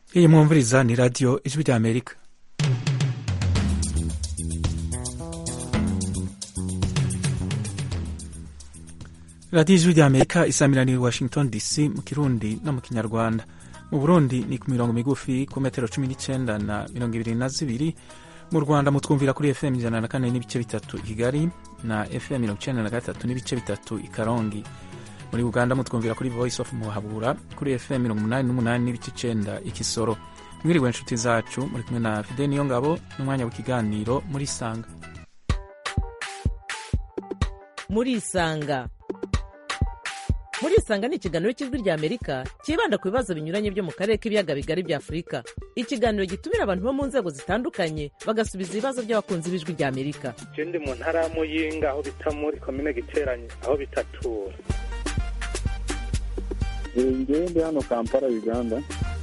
Iyi mwumviriza ni radiyo ijwi rya Amerika. Radiyo ijwi rya Amerika isamiraniye Washington DC mu Kirundi no mu Kinyarwanda. Mu Burundi ni ku mirongo migufi ku metero 19 na 22. Mu Rwanda mutwumvira kuri FM 104 n'ibice bitatu i Kigali na FM 93 n'ibice bitatu i Karongi. Muri Uganda mutwumvira kuri Voice of Muhabura kuri FM 88 n'ibice 9 i Kisoro. Mwiriwe nshuti zacu, muri kumwe na Fide Niyongabo n'umwanya w'ikiganiro muri Sanga. Muri Sanga ni ikiganiro cy'ijwi rya Amerika kibanda ku bibazo binyuranye byo mu karere k'ibiyaga bigari bya Afurika. Ikiganiro gitumira abantu bo mu nzego zitandukanye bagasubiza ibibazo by'abakunzi b'ijwi rya Amerika. Je ndi mu ntara ya Muyinga aho bita muri komine Giteranye aho bitatura. Ndi hano Kampala Uganda.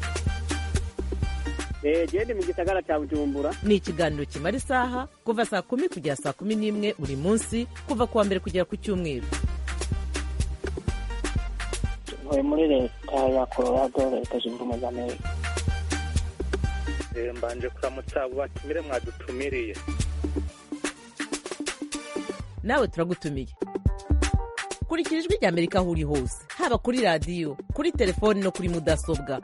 Ndi mu gisagara cya Bujumbura. Ni ikiganiro kimara isaha kuva saa 10 kugera saa 11 buri munsi kuva kuwa mbere kugera ku cyumweru. Muri leta ya Colorado, leta zunze ubumwe za Amerika. Mbanje kuramutsa abo batumire mwadutumiriye. Nawe turagutumiye. Kurikira ijwi rya Amerika aho uri hose, haba kuri radiyo, kuri telefoni no kuri mudasobwa.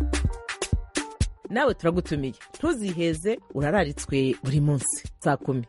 Nawe turagutumiye. Ntuziheze, urararitswe buri munsi saa 10.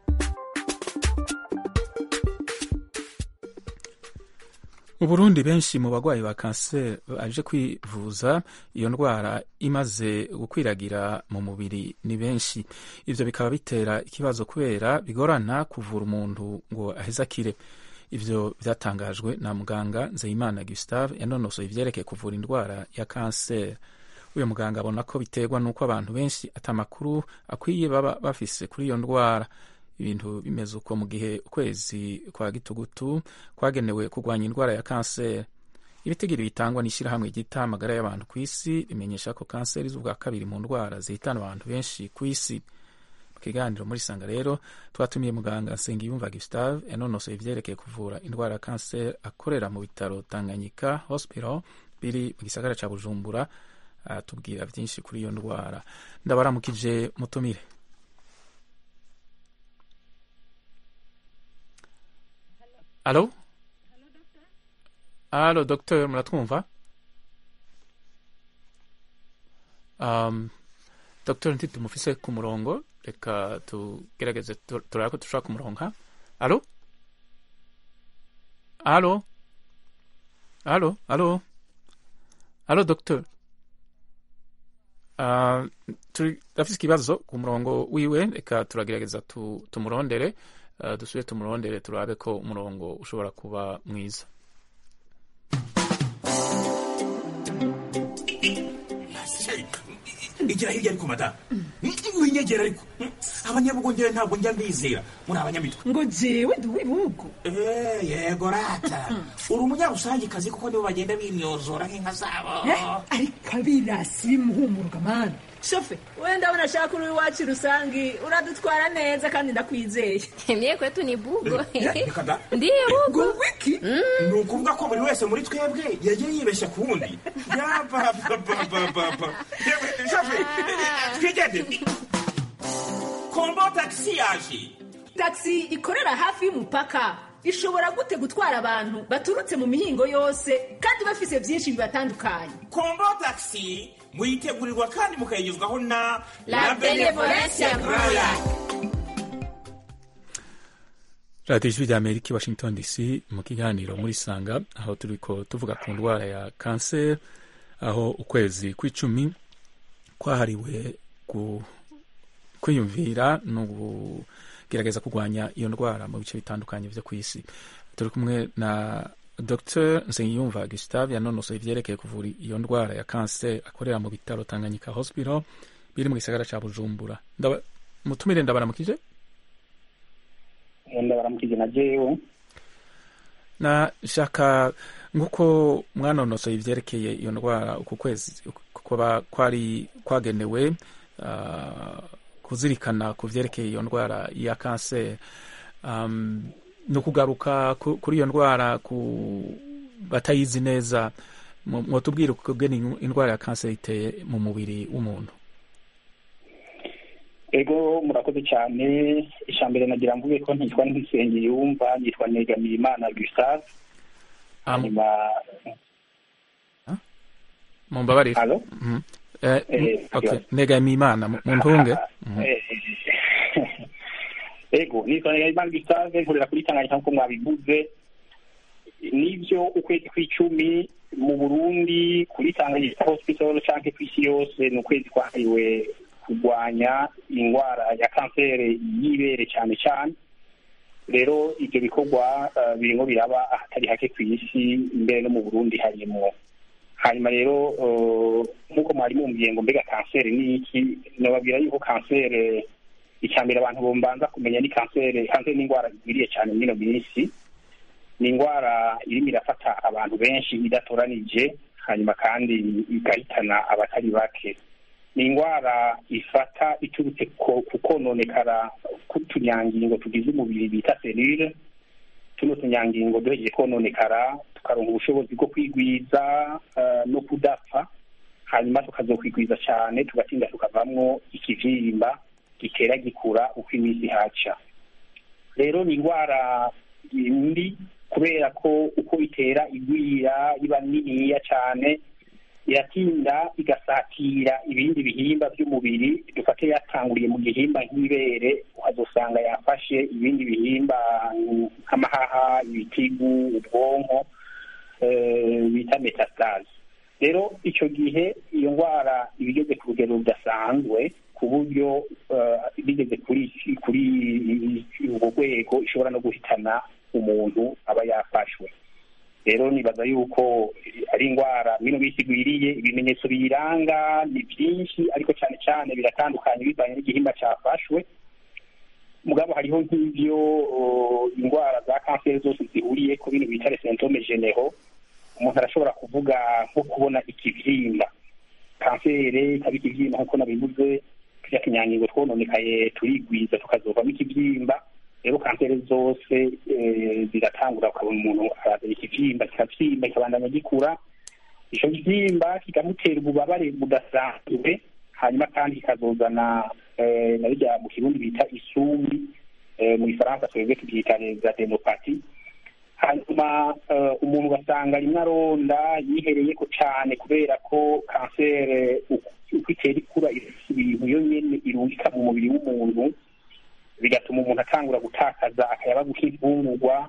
Mu Burundi benshi mu bagwayi ba kanseri baje kwivuza iyo ndwara imaze gukwiragira mu mubiri ni benshi. Ivyo bikaba bitera ikibazo kubera bigorana kuvura umuntu ngo aheze akire. Ivyo vyatangajwe na muganga Nzeyimana Gustave yanonosoye ivyerekeye kuvura indwara ya kanseri. Uyo muganga abona ko biterwa nuko abantu benshi atamakuru akwiye baba bafise kuri iyo ndwara. Ibintu bimeze uko mu gihe ukwezi kwa gitugutu kwagenewe kurwanya indwara ya kanseri. Ibitigiri bitangwa n'ishirahamwe ryita amagara y'abantu ku isi rimenyesha ko kanseri izubwa kabiri mu ndwara zihitana abantu benshi ku isi. Mu kiganiro muri Sanga rero twatumiye muganga Nsengiyumva Gustave yanonosoye ivyerekeye kuvura indwara ya kanseri akorera mu bitaro Tanganyika Hospital biri mu gisagara ca Bujumbura. Tubwira byinshi kuri iyo ndwara. Ndabaramukije mutumire. Alo? Alo, docteur, muratwumva? Docteur ntitumufise ku murongo, reka tugerageze turaba ko dushobora kumuronka. Alo? Alo? Alo? Alo? Alo, docteur? Turafise ikibazo ku murongo wiwe, reka turagerageza tumurondere. Dusubire tumurondere turabe ko umurongo ushobora kuba mwiza. Igira hirya ariko mata. Winyegera ariko. Abanyabugongera ntabwo njya mbizera. Muri abanyamitwe. Ngo jewe duwibugo. Yego rata. Uri umunyarusangi kazi kuko nibo bagenda bimyozora nk'inka zabo. Ariko abirasi muhumuruka mana. Shofe, wenda unashaka uri wacu rusangi, uradutwara neza kandi ndakwizeye. Mie kwetu ni bugo. Ndiyo bugo. Wiki? Nukuvuga ko buri wese muri twebwe yagiye yibeshya kuwundi. Yaba. Shofe, twigende. Kombo taxi yaje. Taxi ikorera hafi y'umupaka. Ishobora gute gutwara abantu baturutse mu mihingo yose kandi bafise byinshi bibatandukanye. Kombo taxi muyitegurirwa kandi mukayigezwaho na La Benevolencia Royal. Radio Ijwi rya Amerika Washington DC mu kiganiro muri Sanga aho turiko tuvuga ku ndwara ya kanseri, aho ukwezi kw'icumi kwahariwe kwiyumvira no gerageza kurwanya iyo ndwara mu bice bitandukanye byo ku isi. Turi kumwe na Dr. Nsengiyumva Gustave yanonosoye ivyerekeye kuvura iyo ndwara ya kanseri akorera mu bitaro Tanganyika Hospital biri mu gisagara ca Bujumbura. Mutumire ndabaramukije. Ndabaramukije na jewe. Na shaka nguko mwanonosoye ivyerekeye iyo ndwara uku kwezi kuba kwari kwagenewe kuzirikana ku vyerekeye iyo ndwara ya kanseri. No kugaruka kuri iyo ndwara ku batayizi neza mwotubwira ukugena indwara ya kanseri iteye mu mubiri w'umuntu. Ego murakoze cyane. Ishambere nagira mvuge ko ntitwa Nsengiyumva, nitwa Negamiyimana Gustave. Hanyuma mumbabarire. Okay, Negamiyimana Muntunge. Ego nitwa Negamiyimana Gustave, nkorera kuri Tanganyika nkuko mwabivuze. Nivyo ukwezi kw'icumi mu Burundi kuri Tanganyika Hospital canke kw'isi yose ni ukwezi kwahariwe kurwanya indwara ya kanseri y'ibere cyane cyane. Rero ibyo bikorwa birimo biraba ahatari hake ku isi, mbere no mu Burundi harimo. Hanyuma rero nk'uko mwari mumbwiye ngo mbega kanseri ni iki, nababwira yuko kanseri icyambere abantu bombanza kumenya ni kanseri ni indwara igwiriye cyane muri ino minsi. Ni indwara irimo irafata abantu benshi idatoranije, hanyuma kandi igahitana abatari bake. Ni indwara ifata iturutse ku kononekara k'utunyangingo tugize umubiri bita selule. Tuno tunyangingo duhejeje kononekara tukaronka ubushobozi bwo kwigwiza no kudapfa, hanyuma tukazokwigwiza cyane tugatinda tukavamwo ikivyimba gitera gikura uko iminsi haca. Rero ni indwara mbi kubera ko uko itera igwira iba niniya cyane, iratinda igasatira ibindi bihimba by'umubiri. Dufate yatanguriye mu gihimba nk'ibere, ukazosanga yafashe ibindi bihimba nk'amahaha, ibitigu, ubwonko, bita metastase. Rero icyo gihe iyo ndwara ibigeze ku rugero rudasanzwe, ku buryo bigeze kuri ubwo rwego ishobora no guhitana umuntu aba yafashwe. Rero nibaza yuko ari indwara mino bisigwiriye. Ibimenyetso biyiranga ni byinshi, ariko cyane cyane biratandukanye bivanye n'igihimba cyafashwe. Mugabo hariho nk'ibyo indwara za kanseri zose zihuriye ku bintu bita symptômes généraux. Umuntu arashobora kuvuga nko kubona ikibyimba. Kanseri ikaba ikibyimba nk'uko nabivuze, tujya kinyangingo twononekaye turigwiza tukazovamo ikibyimba. Rero kanseri zose ziratangura, ukabona umuntu arazana ikivyimba kikavyimba kikabandanya gikura. Ico kivyimba kikamutera ububabare budasanzwe, hanyuma kandi kikazozana na birya mu Kirundi bita isumbi, mu Gifaransa twebwe tubyita adenopati. Hanyuma umuntu ugasanga rimwe aronda yihereyeko cane kubera ko kanseri uko itera ikura ibintu yo nyene irungika mu mubiri w'umuntu, bigatuma umuntu atangura gutakaza akayaba k'imfungurwa.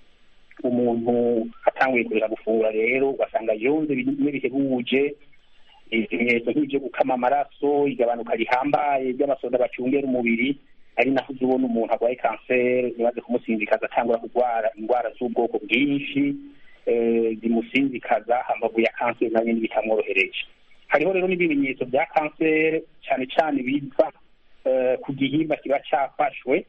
Umuntu atanguye kureka gufungura rero ugasanga yonze bimwe bihebuje, ibimenyetso nk'ibyo gukama amaraso, igabanuka rihambaye ry'abasoda bacungera umubiri. Ari naho ubona umuntu arwaye kanseri bimaze kumusinzikaza, atangura kurwara indwara z'ubwoko bwinshi zimusinzikaza. Hambavu ya kanseri nayo bitamworohereje. Hariho rero n'ibimenyetso bya kanseri cyane cyane biva ku gihimba kiba cyafashwe.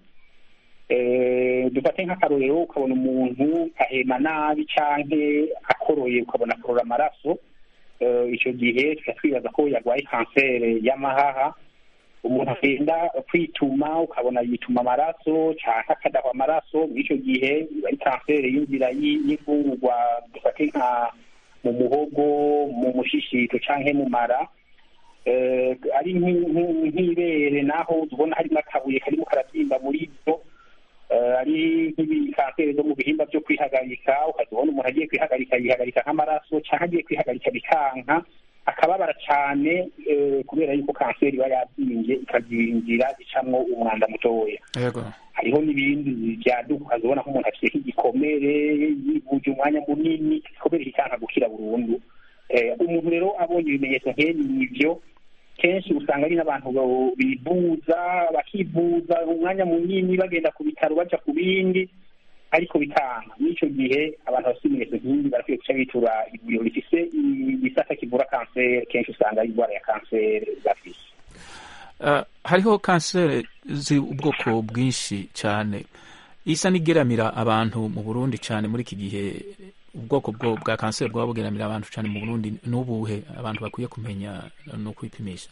Dufate nk'akarorero, ukabona umuntu ahema nabi canke akoroye, ukabona akorora amaraso. Icyo gihe tukatwibaza ko yarwaye kanseri y'amahaha. Umuntu agenda kwituma, ukabona yituma amaraso canke akadahwa amaraso. Mw'icyo gihe ari kanseri y'inzira y'imfungurwa, dufate nka mu muhogo, mu mushishito canke mu mara. Ari nk'ibere naho tubona harimo akabuye karimo karabyimba muri byo. Ari nk'ibikanseri zo mu bihimba byo kwihagarika, ukazibona umuntu agiye kwihagarika yihagarika nk'amaraso, cyangwa agiye kwihagarika bikanka, akababara cyane kubera yuko kanseri iba yabyimbye ikagira inzira icamwo umwanda mutoya. Hariho n'ibindi byaduka, ukazibona nk'umuntu afite nk'igikomere, yivuje umwanya munini, igikomere kikanka gukira burundu. Umuntu rero abonye ibimenyetso nk'ibyo, kenshi usanga ari n'abantu bakivuza umwanya munini, bagenda ku bitaro baja ku bindi, ariko bikanka. N'icyo gihe abantu bafite ibimenyetso nk'ibi barakwiye guca bitura ivuriro rifise igisata kivura kanseri. Kenshi usanga ari indwara ya kanseri bafise. Hariho kanseri z'ubwoko bwinshi cyane, isa n'igeramira abantu mu Burundi cyane muri iki gihe. Ubwoko bwa kanseri bwaba bugeramira abantu cyane mu Burundi n'ubuhe abantu bakwiye kumenya no kwipimisha?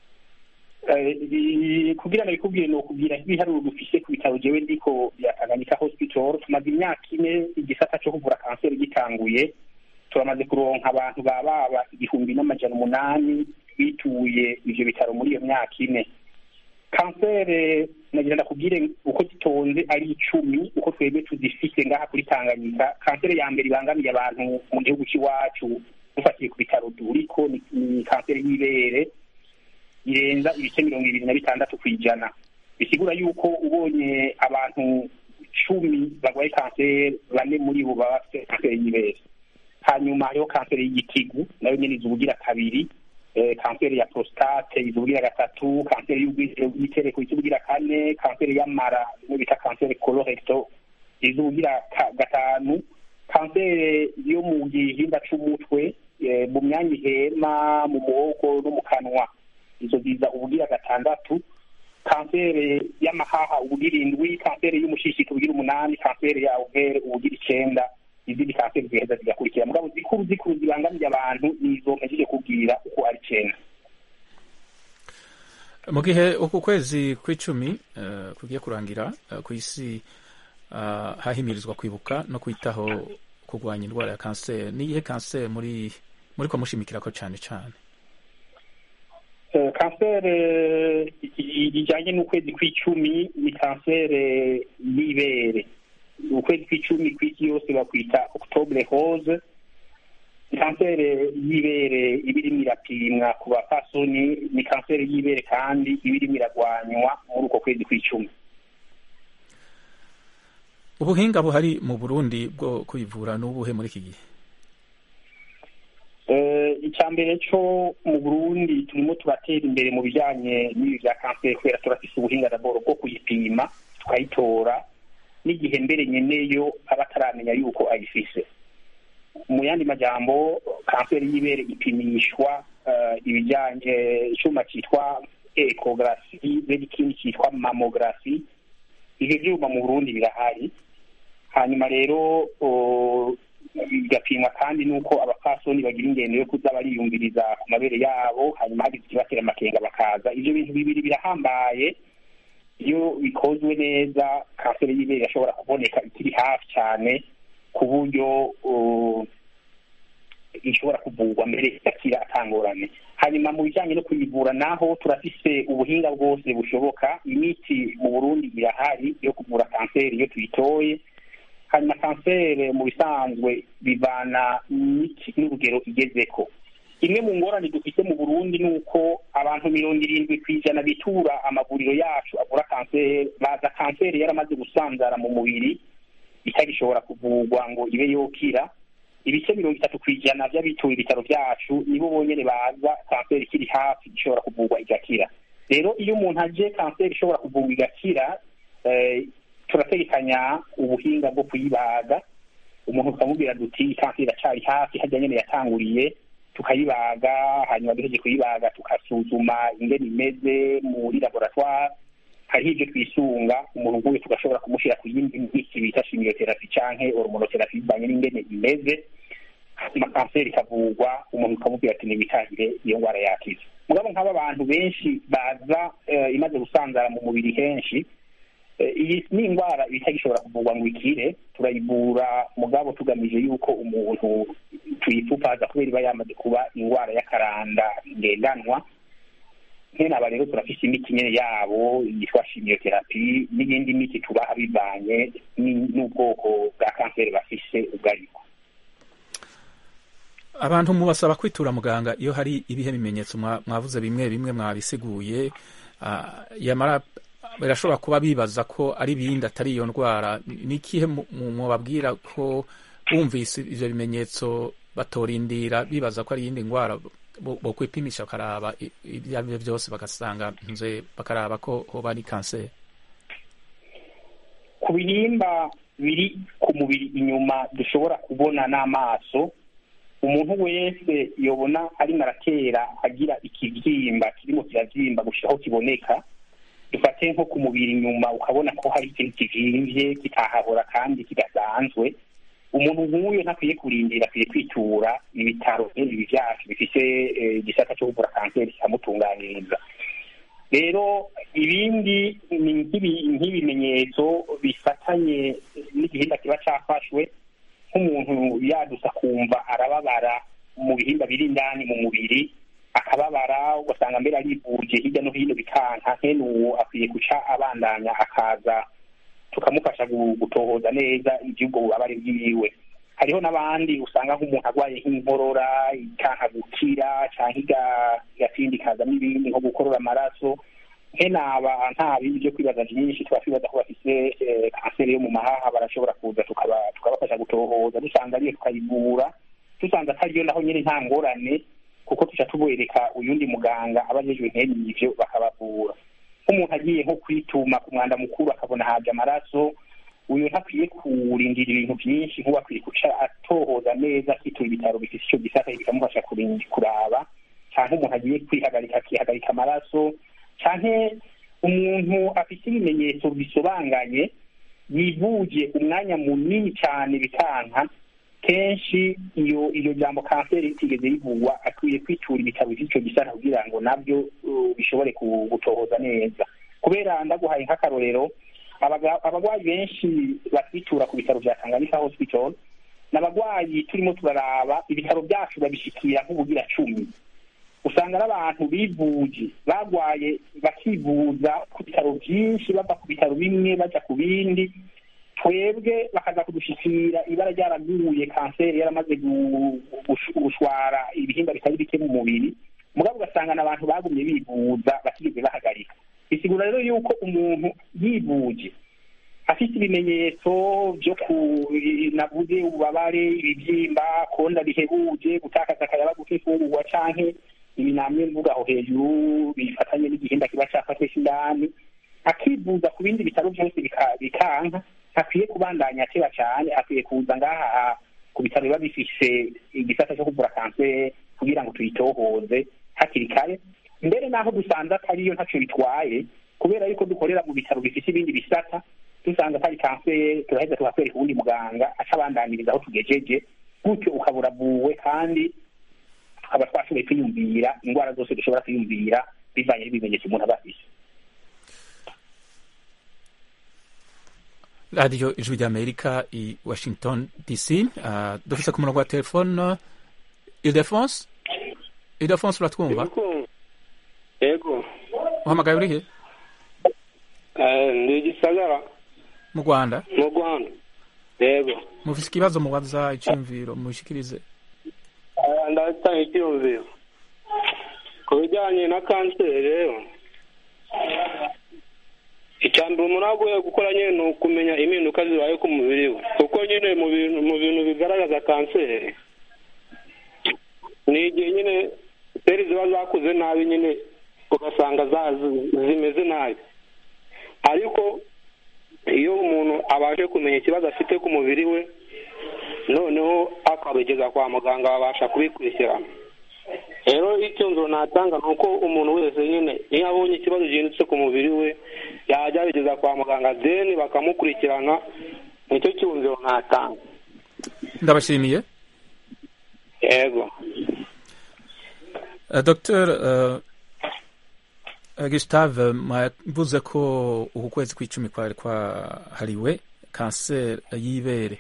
Kugira ngo bikubwire no kubwira ibiharuro dufise ku bitaro jewe ndiko bya Tanganyika Hospital. Tumaze imyaka 4 igisata cyo kuvura kanseri gitanguye. turamaze kuronka abantu baba 1,800 bituye ivyo bitaro muri iyo myaka ine. Kansere nagira ndakubwire uko zitonze ari 10 uko twebwe tuzifite ngaha kuri Tanganyika. Kansere ya mbere ibangamiye abantu mu gihugu cy'iwacu dufatiye ku bitaro duriko ni kansere y'ibere irenza ibice 26 kw'ijana. Bisigura yuko ubonye abantu 10 bagwaye kansere, 4 muri bo baba bafite kansere y'ibere. Hanyuma hariho kansere y'igitigu nayo nyene izubugira kabiri, kansere ya prostate izubugira gatatu, kansere y'igitereko izubugira kane, kansere y'amara bita kansere colorectal izubugira gatanu, kansere yo mu gihimba c'umutwe mu myanya ihema mu muhogo no mu kanwa izo ziza ubugira gatandatu, kansere y'amahaha ubugira 7, kansere y'umushishito ubugira 8, kansere ya overe ubugira 9, izindi kanseri ziheza zigakurikira. Mugabo zikuru zibangamiye abantu nizo mpejeje kubwira uko ari 9. Mu gihe uku kwezi kw'icumi kugiye kurangira ku isi hahimirizwa kwibuka no kwitaho kurwanya indwara ya kanseri, ni iyihe kanseri muri ko mushimikirako cyane cyane? Kanseri ijanye n'ukwezi kw'icumi ni kanseri y'ibere. Ukwezi kw'icumi kw'isi yose bakwita Octobre Rose. Kanseri y'ibere ibirimo irapimwa ku bapfasoni, ni kanseri y'ibere kandi ibirimo iragwanywa muri uko kwezi kw'icumi. Ubuhinga buhari mu Burundi bwo kuyivura n'ubuhe muri iki gihe? Icambere cyo mu Burundi turimo turatera imbere mu bijanye n'ibi bya kanseri kubera turafise ubuhinga d'abord bwo kuyipima tukayitora n'igihe mbere nyeneyo abataramenya yuko ayifise. Mu yandi majambo kanseri y'ibere ipimishwa ibijanye icuma cyitwa ecography n'ikindi cyitwa mammography. Ivyo vyuma mu Burundi birahari. Hanyuma rero bigapimwa kandi nuko abapfasoni bagira ingendo yo kuza bariyumviriza ku mabere yabo, hanyuma hagize ikibatera amakenga bakaza. Ivyo bintu bibiri birahambaye. Iyo bikozwe neza kanseri y'ibere irashobora kuboneka ikiri hafi cyane ku buryo ishobora kuvurwa mbere igakira atangorane. Hanyuma mu bijyanye no kuyivura naho turafise ubuhinga bwose bushoboka. Imiti mu Burundi irahari yo kuvura kanseri iyo tuyitoye. Hanyuma kanseri mu bisanzwe bivana n'urugero igezeko. Imwe mu ngorane dufite mu Burundi nuko abantu 70% bitura amavuriro yacu avura kanseri baza kanseri yaramaze gusanzara mu mubiri itagishobora kuvurwa ngo ibe yokira. Ibice 30% by'abituye ibitaro byacu nibo bonyene baza kanseri kiri hafi ishobora kuvurwa igakira. Rero iyo umuntu aje kanseri ishobora kuvurwa igakira, turategekanya ubuhinga bwo kuyibaga. Umuntu ukamubwira duti kanseri iracari hafi hajya nyene yatanguriye, tukayibaga. Hanyuma duheje kuyibaga tukasuzuma ingene imeze muri laboratoire. Hari ibyo twisunga umuntu nguye tugashobora kumushira ku yindi miti bita chimiotherapy canke hormonotherapy banye n'ingene imeze. Hanyuma kanseri ikavurwa, umuntu ukamubwira ati nibitahire iyo ngwara yakize. Mugabo nk'aba abantu benshi baza imaze gusanzara mu mubiri henshi, iyi ni ingwara itagishobora kuvurwa ngo ikire. Turayivura mugabo tugamije yuko umuntu tuyipfupaza kubera iba yamaze kuba ingwara y'akaranda ngendanwa. Nkene aba rero turafise imiti nyene yabo yitwa chimiotherapy n'iyindi miti tubaha bivanye n'ubwoko bwa kanseri bafise ubwariko. Abantu mubasaba kwitura muganga iyo hari ibihe bimenyetso mwavuze bimwe mwabisiguye, yamara birashobora kuba bibaza ko ari ibindi atari iyo ndwara. Nikihe mubabwira ko bumvise ivyo bimenyetso batorindira bibaza ko ari iyindi ndwara bo kwipimisha bakaraba ibyo ari byo byose bagasanga bakaraba ko hoba ari kanseri? Ku bihimba biri ku mubiri inyuma dushobora kubona n'amaso, umuntu wese yobona arimo aratera agira ikibyimba kirimo kirabyimba gushiraho kiboneka. Dufate nko ku mubiri inyuma ukabona ko hari ikintu kivimvye kitahahora kandi kidasanzwe, umuntu nk'uyo ntakwiye kurindira, akwiye kwitura ibitaro ibi vyacu bifise igisata cyo kuvura kanseri kikamutunganiriza. Rero ibindi nk'ibimenyetso bifatanye n'igihimba kiba cafashwe, nk'umuntu yadusa kumva arababara biri indani mu mubiri akababara, ugasanga mbere arivuje hirya no hino bikanka. Nkene uwo akwiye guca abandanya akaza tukamufasha gutohoza neza iby'ubwo bubabare bwiwe. Hariho n'abandi usanga nk'umuntu arwaye nk'inkorora ikanka gukira cyangwa igatindi ikazamo ibindi nko gukorora amaraso. Nkene aba nta bindi byo kwibaza byinshi, tuba twibaza ko bafite kanseri yo mu mahaha, barashobora kuza tukabafasha gutohoza. Dusanga ariyo tukayivura, dusanze atariyo naho nyine nta ngorane, kuko tuca tubereka uyundi muganga abajejwe nkene ivyo bakabavura. Nk'umuntu agiye nko kwituma ku mwanda mukuru akabona haje amaraso, uyu ntakwiye kurindira ibintu byinshi, nk'ubu akwiye guca atohoza neza, akitura ibitaro bifite icyo gisata bikamufasha kuraba. Cyangwa umuntu agiye kwihagarika akihagarika amaraso, cyangwa umuntu afite ibimenyetso bisobanganye yivuje umwanya munini cyane bikanka, kenshi iyo jambo kanseri ritigeze rivugwa, akwiye kwitura ibitaro by'icyo gisata kugira ngo nabyo bishobore gutohoza neza. Kubera ndaguhaye nk'akarorero, abagwayi benshi batwitura ku bitaro bya Tanganyika Hospital n'abagwayi turimo turaraba ibitaro byacu babishikira nk'ubugira 10. Usanga n'abantu bivuje bagwaye bakivuza ku bitaro byinshi, bava ku bitaro bimwe baja ku bindi. Twebwe bakaza kudushikira ibara ryaraguye, kanseri yaramaze gushwara ibihimba bitari bike mu mubiri, mugabo ugasanga n'abantu bagumye bivuza batigeze bahagarika. Bisigura rero yuko umuntu yivuje afite ibimenyetso byo navuze ububabare, ibibyimba, konda bihebuje, gutakaza akayabagu k'imfungurwa canke ibinamye mvuga aho hejuru bifatanye n'igihimba kiba cafashe indani, akivuza ku bindi bitaro byose bikanka, akwiye kubandanya ateba cyane, akwiye kuza ngaha ku bitaro biba bifise igisata cyo kuvura kanseri kugira ngo tuyitohoze hakiri kare. Mbere naho dusanze atariyo ntacyo bitwaye, kubera yuko dukorera mu bitaro bifite ibindi bisata, dusanga atari kanseri turaheza tukakwereka uwundi muganga acabandaniriza aho tugejeje, gutyo ukaburabuwe kandi tukaba twashoboye kwiyumvira indwara zose dushobora kwiyumvira bivanye n'ibimenyetso umuntu aba afise. Radio Ijwi ry'Amerika i Washington DC. Dufise ku murongo wa telefone Ildefonse. Ildefonse, uratwumva? Yego. Uhamagaye urihe? Ndi Gisagara. Mu Rwanda? Mu Rwanda. Yego. Mufise ikibazo mubaza iciyumviro mushikirize? Ndatanga icyiyumviro ku bijyanye na kanseri. Rero icyambere umuntu agoye gukora nyine ni ukumenya impinduka zibaye ku mubiri we, kuko nyine mu bintu bigaragaza kanseri ni igihe nyine seri ziba zakuze nabi, nyine ugasanga zimeze nabi. Ariko iyo umuntu abashe kumenya ikibazo afite ku mubiri we, noneho akabigeza kwa muganga babasha kubikurikirana. Rero icyo natanga ni uko umuntu wese nyine iyo abonye ikibazo gihindutse ku mubiri we yajya abigeza kwa muganga, deni bakamukurikirana. Nicyo cyumviro natanga. Ndabashimiye. Yego. Dr. Gustave, mwavuze ko uku kwezi kw'icumi kwari kwahariwe kanseri y'ibere.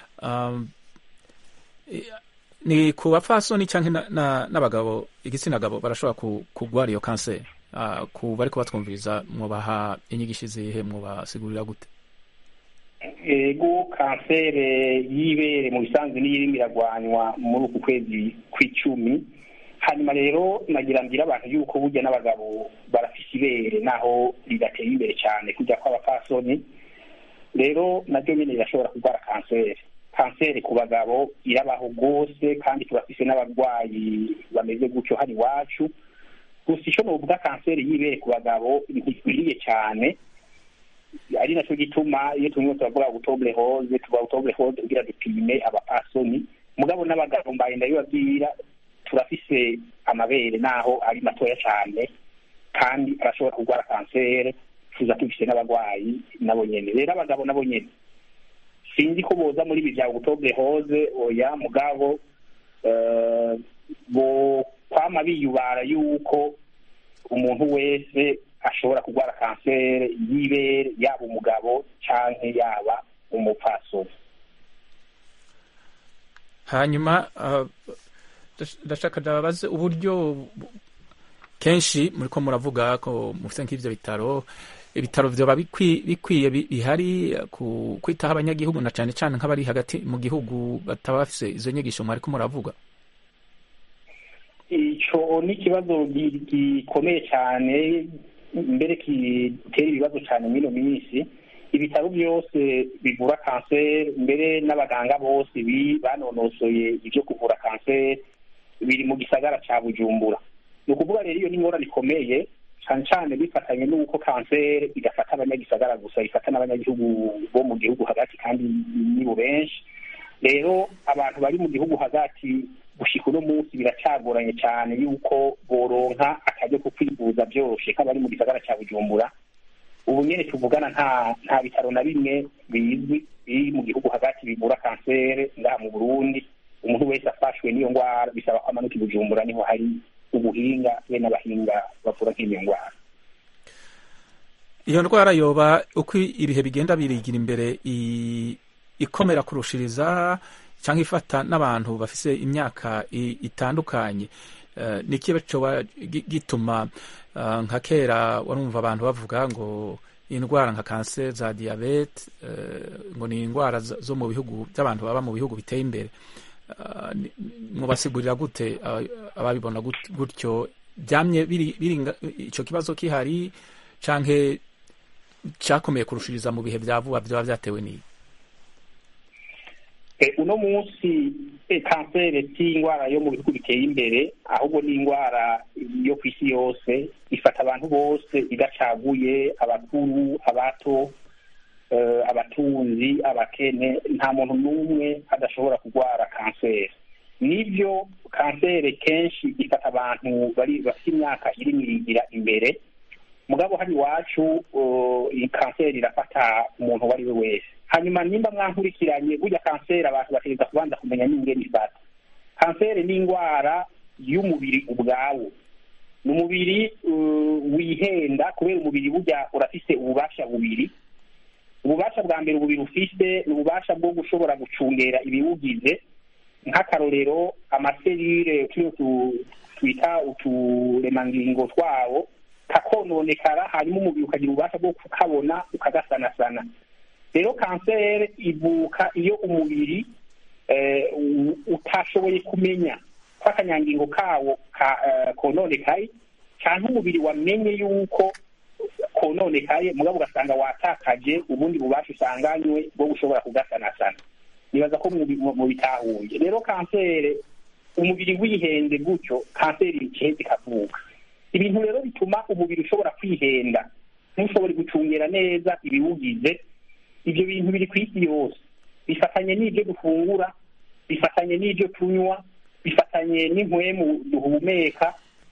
Ni ku bapfasoni cyangwa n'abagabo, igitsina gabo barashobora kugwara iyo kanseri? Ku bariko batwumviriza mwobaha inyigisho zihe, mwobasigurira gute? Ego, kanseri y'ibere mu bisanzwe niyo irimo iragwanywa muri uku kwezi kw'icumi. Hanyuma rero nagira mbwira abantu yuko burya n'abagabo barafise ibere naho ridateye imbere cyane kujya kw'abapfasoni. Rero naryo nyine rirashobora kurwara kanseri. Kanseri ku bagabo irabaho rwose, kandi turafise n'abarwayi bameze gutyo hari iwacu. Gusa icyo novuga, kanseri y'ibere ku bagabo ntikwiriye cyane, ari nacyo gituma iyo tumwe turavuga octobre rose kugira dupime abapfasoni. Mugabo n'abagabo mbaye ndabibabwira, turafise amabere naho ari matoya cyane kandi arashobora kurwara kanseri. Tuza tufise n'abarwayi nabo nyene. Rero abagabo nabo nyene sinzi ko boza muri ibi bya octobre rose, oya, mugabo bo kwama biyubara yuko umuntu wese ashobora kurwara kanseri y'ibere, yaba umugabo canke yaba umupfasoni. Hanyuma ndashaka ndababaze uburyo kenshi muriko muravuga ko mufite nk'ivyo ibitaro vyoba bikwiye bihari kwitaho abanyagihugu na cane cane nk'abari hagati mu gihugu bataba bafise izo nyigisho mwariko muravuga. Ico ni ikibazo gikomeye cyane mbere kitera ibibazo cyane muri ino minsi. Ibitaro byose bivura kanseri mbere n'abaganga bose banonosoye ibyo kuvura kanseri biri mu gisagara ca Bujumbura. Ni ukuvuga rero iyo ni ingorane ikomeye cyane cyane bifatanye n'uko kanseri idafata abanyagisagara gusa, ifata n'abanyagihugu bo mu gihugu hagati kandi nibo benshi. Rero abantu bari mu gihugu hagati gushika uno munsi biracagoranye cyane yuko boronka akaryo ko kwivuza byoroshe nk'abari mu gisagara ca Bujumbura. Ubu nyene tuvugana nta bitaro na bimwe bizwi biri mu gihugu hagati bivura kanseri ngaha mu Burundi. Umuntu wese afashwe n'iyo ngwara bisaba ko amanuka i Bujumbura, niho hari ubuhinga be n'abahinga bavura nk'iyo ngwara. Iyo ndwara yoba uko ibihe bigenda birigira imbere ikomera kurushiriza cyangwa ifata n'abantu bafise imyaka itandukanye, ni kiba coba gituma nka kera warumva abantu bavuga ngo indwara nka kanseri za diabete ngo ni indwara zo mu bihugu by'abantu baba mu bihugu biteye imbere. Mubasigurira gute ababibona gutyo? Byamye ico kibazo kihari canke cyakomeye kurushiriza mu bihe bya vuba byaba byatewe n'iyi? Uno munsi kanseri si indwara yo mu bihugu biteye imbere, ahubwo ni indwara yo ku isi yose, ifata abantu bose idacaguye, abakuru, abato, abatunzi, abakene, nta muntu n'umwe adashobora kurwara kanseri. Nibyo kanseri kenshi ifata abantu bafite imyaka iri mirigira imbere, mugabo hano iwacu iyi kanseri irafata umuntu uwo ari we wese. Hanyuma nimba mwankurikiranye, burya kanseri abantu bategereza kubanza kumenya n'ingene ifata. Kanseri ni indwara y'umubiri ubwawo, ni umubiri wihenda, kubera umubiri burya urafise ububasha bubiri. Ububasha bwa mbere umubiri ufise ni ububasha bwo gushobora gucungera ibiwugize, nk'akarorero amaserire twita uturemangingo twawo kakononekara, hanyuma umubiri ukagira ububasha bwo kukabona ukagasanasana. Rero kanseri ivuka iyo umubiri utashoboye kumenya ko akanyangingo kawo kononekaye, cyangwa umubiri wamenye yuko kononekaye mugabo ugasanga watakaje ubundi bubasha usanganywe bwo gushobora kugasanasana. Nibaza ko mu bitahuye. Rero kanseri umubiri wihende gutyo, kanseri ikiheze ikavuka. Ibintu rero bituma umubiri ushobora kwihenda, ntushobore gucungera neza ibiwugize. Ibyo bintu biri ku isi yose, bifatanye n'ibyo dufungura, bifatanye n'ibyo tunywa, bifatanye n'impwemu duhumeka.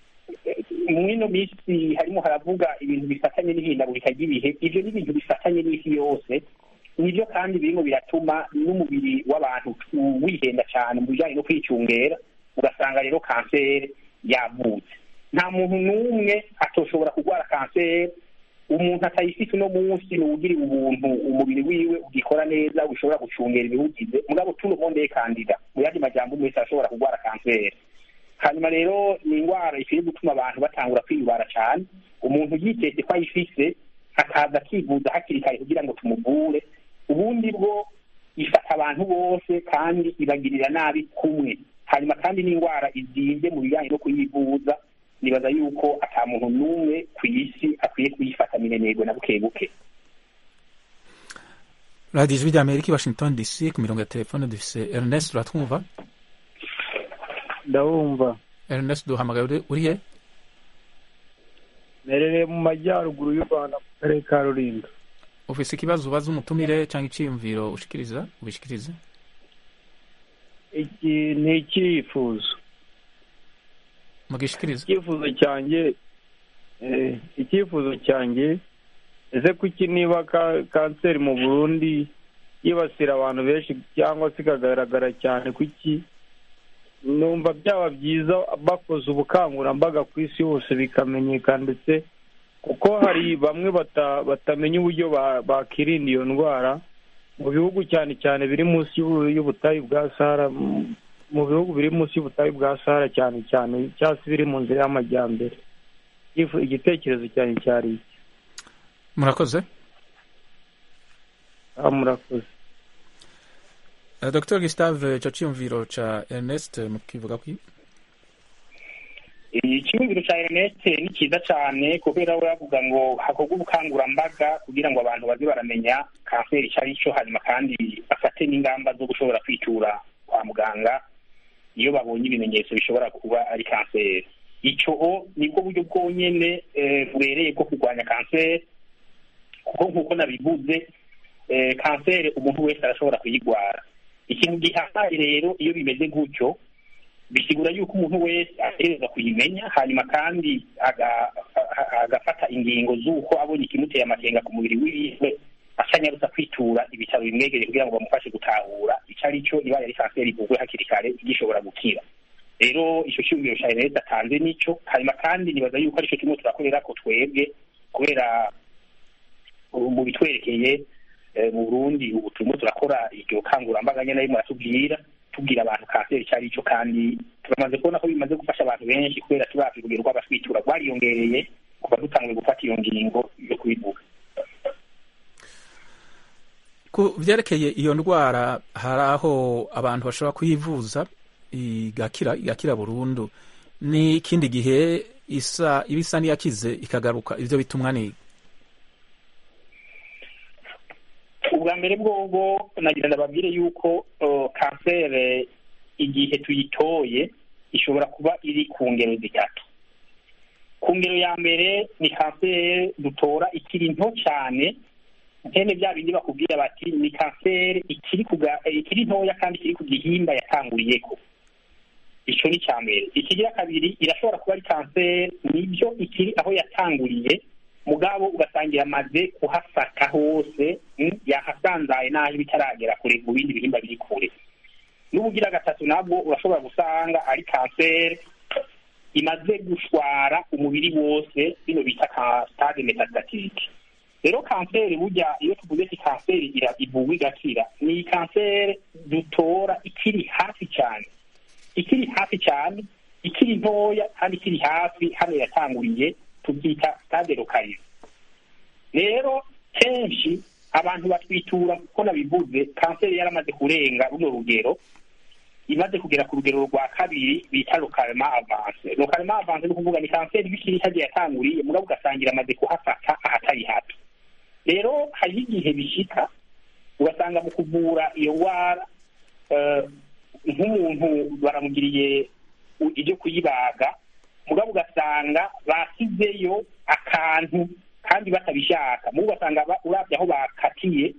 Mu ino minsi harimo haravuga ibintu bifatanye n'ihindagurika ry'ibihe. Ibyo ni ibintu bifatanye n'isi yose, nibyo kandi birimo biratuma n'umubiri w'abantu wihenda cyane mu bijyanye no kwicungera, ugasanga rero kanseri yavutse. Nta muntu n'umwe atoshobora kurwara kanseri. Umuntu atayifite uno munsi ni ugira ubuntu umubiri wiwe ugikora neza, ushobora gucungera ibiwugize, mugabo tuno monde kandida mu yandi majambo umwe ashobora kurwara kanseri. Hanyuma rero ni indwara ikwiye gutuma abantu batangura kwiyubara cyane. Umuntu yiteze ko ayifise akaza akivuza hakiri kare kugira ngo tumuvure, ubundi bwo ifata abantu bose kandi ibagirira nabi kumwe. Hanyuma kandi ni indwara izimvye mu bijyanye no kuyivuza. Nibaza yuko ata muntu n'umwe ku isi akwiye kuyifata minenegwe na buke buke. Radio Ijwi ry'Amerika, Washington DC. Ku mirongo ya telefone dufise Ernest, uratwumva? Ndabumva. Ernest, duhamagaye urihe? Nerere mu majyaruguru y'u Rwanda mu karere ka Rulindo. Ufise ikibazo ubaza umutumire cyangwa iciyumviro ubishikirize? Iki ni icyifuzo. Mugishikiriza. Icyifuzo cyanjye ese kuki niba kanseri mu Burundi yibasira abantu benshi cyangwa se ikagaragara cyane, kuki numva byaba byiza bakoze ubukangurambaga ku isi hose bikamenyekana, ndetse kuko hari bamwe batamenya uburyo bakirinda iyo ndwara mu bihugu cyane cyane biri munsi y'ubutayu bwa Sahara, mu bihugu biri munsi y'ubutayu bwa Sahara cyane cyane cyangwa se biri mu nzira y'amajyambere. Igitekerezo cyane cyari iki? Murakoze. Murakoze. Dr. Gustave, ico ciyumviro ca Ernest mukivuga kwi? Icyumviro cya Ernest ni cyiza cyane kubera we yavuga ngo hakorwa ubukangurambaga kugira ngo abantu baze baramenya kanseri icyo ari cyo, hanyuma kandi bafate n'ingamba zo gushobora kwitura kwa muganga iyo babonye ibimenyetso bishobora kuba ari kanseri. Icyo nibwo buryo bwonyine bubereye bwo kurwanya kanseri, kuko nk'uko nabivuze kanseri umuntu wese arashobora kuyirwara. Ikintu gihambaye rero iyo bimeze gutyo bisigura yuko umuntu wese ategerezwa kuyimenya, hanyuma kandi agafata ingingo z'uko abonye ikimuteye amakenga ku mubiri wiwe akanyarutsa kwitura ibitaro bimwegereye kugira ngo bamufashe gutahura icyo ari cyo, ibaye ari kanseri ivurwe hakiri kare igishobora gukira. Rero icyo cyumviro cya Ernest atanze nicyo, hanyuma kandi nibaza yuko aricyo turimo turakorera ko twebwe, kubera mu bitwerekeye mu Burundi ubu turimo turakora iryo kangurambaga nyine arimo aratubwira tubwira abantu kanseri icyo ari cyo, kandi turamaze kubona ko bimaze gufasha abantu benshi kubera turazi urugero rw'abatwitura rwariyongereye kuva dutanguye gufata iyo ngingo yo kubivuga. Ku vyerekeye iyo ndwara hari aho abantu bashobora kuyivuza igakira burundu, ni ikindi gihe ibisa n'iyakize ikagaruka, ivyo bitumwa ni ubwa mbere bwobwo nagira ndababwire yuko kanseri igihe tuyitoye ishobora kuba iri ku ngero zitatu. Ku ngero ya mbere ni kanseri dutora ikiri nto cyane, nkene bya bindi bakubwira bati ni kanseri ikiri ntoya kandi ikiri ku gihimba yatanguriyeko. Icyo ni cya mbere. Ikigira kabiri irashobora kuba ari kanseri nibyo ikiri aho yatanguriye, mugabo ugasangira amaze kuhafata hose, yahasanzaye naho bitaragera kure mu bindi bihimba biri kure. N'ubugira gatatu nabwo urashobora gusanga ari kanseri imaze gushwara umubiri wose, bino bita ka stade metastatique. Rero kanseri burya iyo tuvuze ko kanseri ivurwa igakira, ni kanseri dutora ikiri hafi cyane, ikiri ntoya kandi ikiri hafi hano yatanguriye, tubyita stade locale. Rero kenshi abantu batwitura kuko nabivuze kanseri yaramaze kurenga runo rugero, imaze kugera ku rugero rwa kabiri bita localement avance. Localement avance ni kuvuga ni kanseri bikiri hagiye yatanguriye, mugabo ugasangira amaze kuhafata ahatari hato. Rero hari igihe bishika ugasanga mu kuvura iyo ndwara nk'umuntu baramugiriye ibyo kuyibaga, mugabo ugasanga basizeyo akantu kandi batabishaka, mu ugasanga urabye aho bakatiye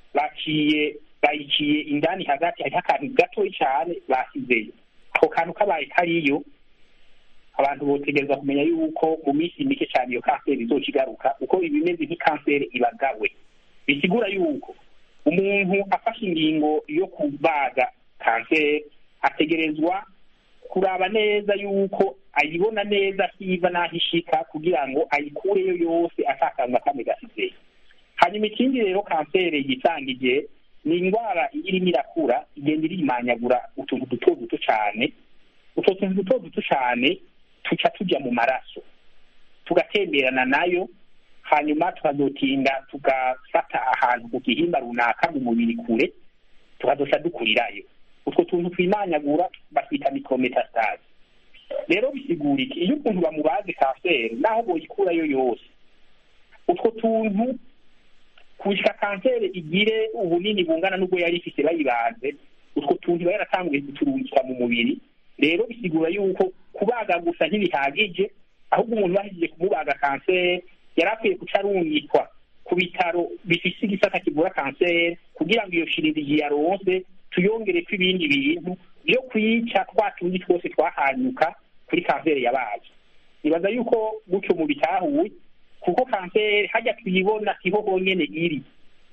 bayiciye indani hagati hari akantu gato cyane basizeyo. Ako kantu kabaye kariyo, abantu botegereza kumenya yuko mu minsi mike cyane iyo kanseri izokigaruka, uko ibimeze nk'ikanseri ibagawe. Bisigura yuko umuntu afashe ingingo yo kubaga kanseri ategerezwa kuraba neza yuko ayibona neza hiva n'ahishika kugira ngo ayikureyo yose atakanwa kamwe gasizeyo. Hanyuma ikindi rero kanseri yisangije ni indwara irimo irakura, igenda irimanyagura utuntu duto duto cyane. Utwo tuntu duto duto cyane tuca tujya mu maraso tugatemberana nayo, hanyuma tukazotinda tugafata ahantu ku gihimba runaka mu mubiri kure, tukazosha dukurirayo. Utwo tuntu twimanyagura batwita micrometastase. Rero bisigura iki? Iyo ukuntu bamubaze kanseri naho boyikurayo yose, utwo tuntu kushika kanseri igire ubunini bungana n'ubwo yari ifite bayibaze, utwo tuntu iba yaratanguye kuturungika mu mubiri. Rero bisigura yuko kubaga gusa ntibihagije, ahubwo umuntu bahigiye kumubaga kanseri yarakwiye kuca arungikwa ku bitaro bifise igisata kivura kanseri kugira ngo iyo shiriri yaronse tuyongere ko ibindi bintu byo kwica twa tundi twose twahanyuka kuri kanseri yabaye. Nibaza yuko gutyo mu bitahuye, kuko kanseri hajya tuyibona siho honyene iri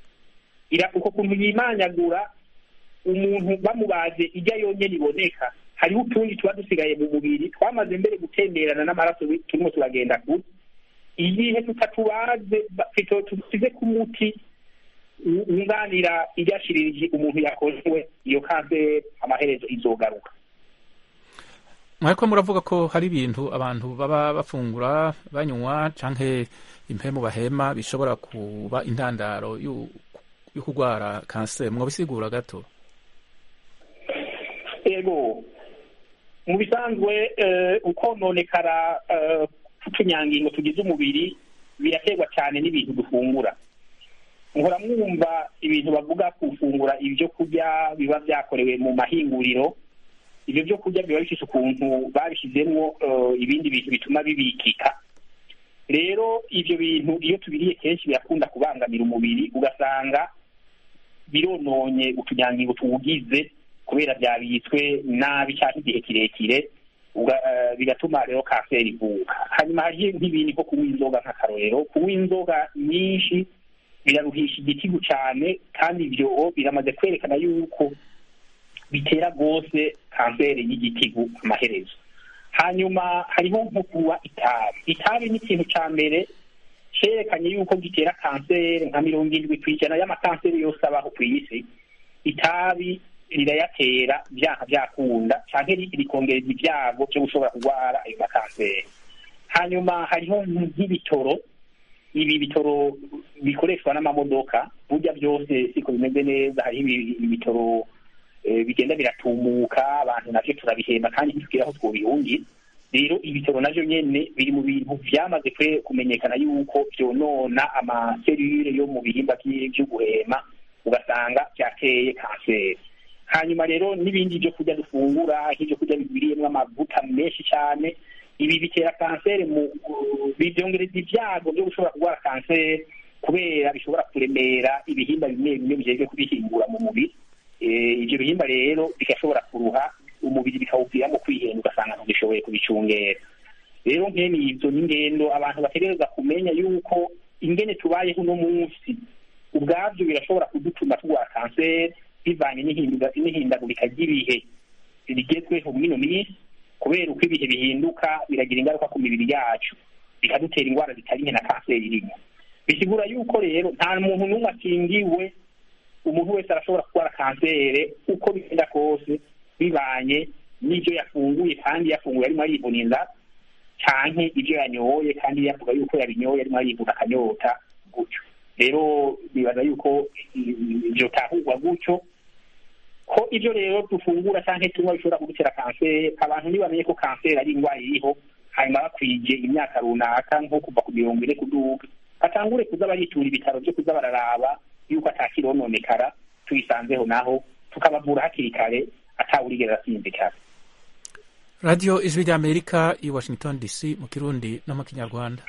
uko kuntu yimanyagura umuntu bamubaze ijya yonyene iboneka. Hariho utundi tuba dusigaye mu mubiri twamaze mbere gutemberana n'amaraso turimo turagenda kure. Igihe tutatubaze tusize ku muti wunganira iryashirije umuntu yakorewe iyo kanseri, amaherezo izogaruka. mwariko muravuga ko hari ibintu abantu baba bafungura banywa canke impemu bahema bishobora kuba intandaro yo kurwara kanseri, mwobisigura gato? Ego, mu bisanzwe ukononekara k'utunyangingo tugize umubiri biraterwa cyane n'ibintu dufungura. Nkora mwumva ibintu bavuga kufungura ibyo kurya biba byakorewe mu mahinguriro. Ibyo byo kurya biba bifite ukuntu babishyizemo ibindi bintu bituma bibikika. Rero ibyo bintu iyo tubiriye kenshi birakunda kubangamira umubiri, ugasanga birononye utunyangingo tuwugize kubera byabitswe nabi cyangwa igihe kirekire, bigatuma rero kanseri ivuka. Hanyuma hari nk'ibindi nko kunywa inzoga nk'akarorero. Kunywa inzoga nyinshi biraruhisha igitigu cyane, kandi ibyo biramaze kwerekana yuko bitera rwose kanseri y'igitigu amaherezo. Hanyuma hariho nko kunywa itabi. Itabi ni ikintu cya mbere cyerekanye yuko gitera kanseri nka 70% y'amakanseri yose abaho ku isi. Itabi rirayatera byanka byakunda cyangwa rikongereza ibyago byo gushobora kurwara ayo makanseri. Hanyuma hariho nk'ibitoro. Ibi bitoro bikoreshwa n'amamodoka, burya byose siko bimeze neza. Hariho ibitoro bigenda biratumuka, abantu navyo turabihemba kandi ntitugira aho twobihungira. Rero ibitoro navyo nyene biri mu bintu vyamaze kumenyekana yuko vyonona amaserire yo mu bihimba vyo guhema, ugasanga byateye kanseri. Hanyuma rero n'ibindi byo kurya dufungura, nk'ibyo kurya bigwiriyemwo amavuta menshi cyane, ibi bitera kanseri, bibyongereza ibyago byo gushobora kurwara kanseri kubera bishobora kuremera ibihimba bimwe bimwe bijejwe kubihingura mu mubiri. Ibyo bihimba rero bigashobora kuruha umubiri, bikawuviramo kwihenda, ugasanga ntibishoboye kubicungera. Rero nkene ibyo n'ingendo abantu bategereza kumenya yuko ingene tubayeho uno munsi ubwabyo birashobora kudutuma turwara kanseri bivanye n'ihindagurika ry'ibihe rigezweho muri ino minsi. Kubera uko ibihe bihinduka biragira ingaruka ku mibiri yacu, bikadutera indwara zitari nke na kanseri irimo. Bisigura yuko rero nta muntu n'umwe akingiwe, umuntu wese arashobora kurwara kanseri uko bigenda kose, bibanye n'ibyo yafunguye, kandi yafunguye arimo aribuniza, canke ibyo yanyoye kandi yavuga yuko yabinyoye arimo aribuna akanyota gutyo. Rero bibaza yuko ibyo tahurwa gutyo ko ibyo rero dufungura canke tunywa bishobora kudutera kanseri. Abantu ntibamenye ko kanseri ari indwara iriho, hanyuma bakwije imyaka runaka nko kuva ku 40 kuduga, batangure kuza baritura ibitaro byo kuza bararaba yuko atakirononekara, tuyisanzeho naho tukabavura hakiri kare atawurigera asinzikara. Radio Ijwi ry'Amerika i Washington DC mu Kirundi no mu Kinyarwanda.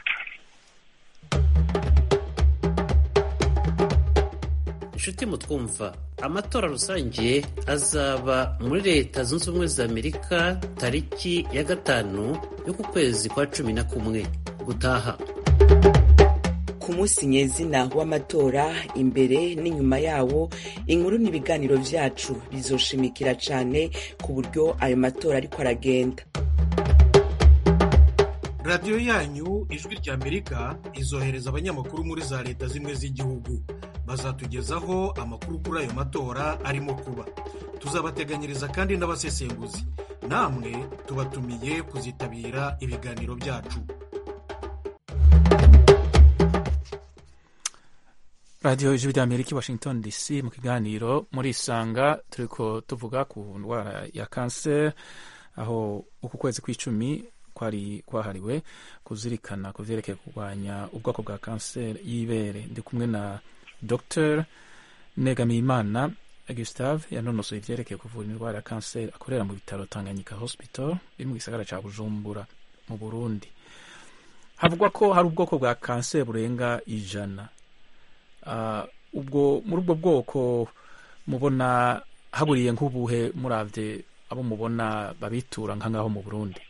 Inshuti mutwumva, amatora rusange azaba muri Leta Zunze Ubumwe za Amerika tariki ya 5 y'uku kwezi kwa 11 gutaha. Ku munsi nyezina w'amatora, imbere n'inyuma yawo, inkuru n'ibiganiro vyacu bizoshimikira cane ku buryo ayo matora ariko aragenda. Radiyo yanyu Ijwi ry'Amerika izohereza abanyamakuru muri za leta zimwe z'igihugu, bazatugezaho amakuru kuri ayo matora arimo kuba. Tuzabateganyiriza kandi n'abasesenguzi, namwe tubatumiye kuzitabira ibiganiro byacu. Radio Ijwi ry'Amerika Washington DC mu kiganiro muri Isanga, turiko tuvuga ku ndwara ya kanseri, aho uku kwezi kw'icumi kwari kwahariwe kuzirikana kuvyerekeye kurwanya ubwoko bwa kanseri y'ibere. Ndi kumwe na Dr. Negamiyimana Gustave, yanonosoye ivyerekeye kuvura indwara ya kanseri, akorera mu bitaro Tanganyika Hospital biri mu gisagara ca Bujumbura mu Burundi. Havugwa ko hari ubwoko bwa kanseri burenga 100. Ubwo muri ubwo bwoko mubona haburiye nk'ubuhe muravye abo mubona babitura nkangaho mu Burundi?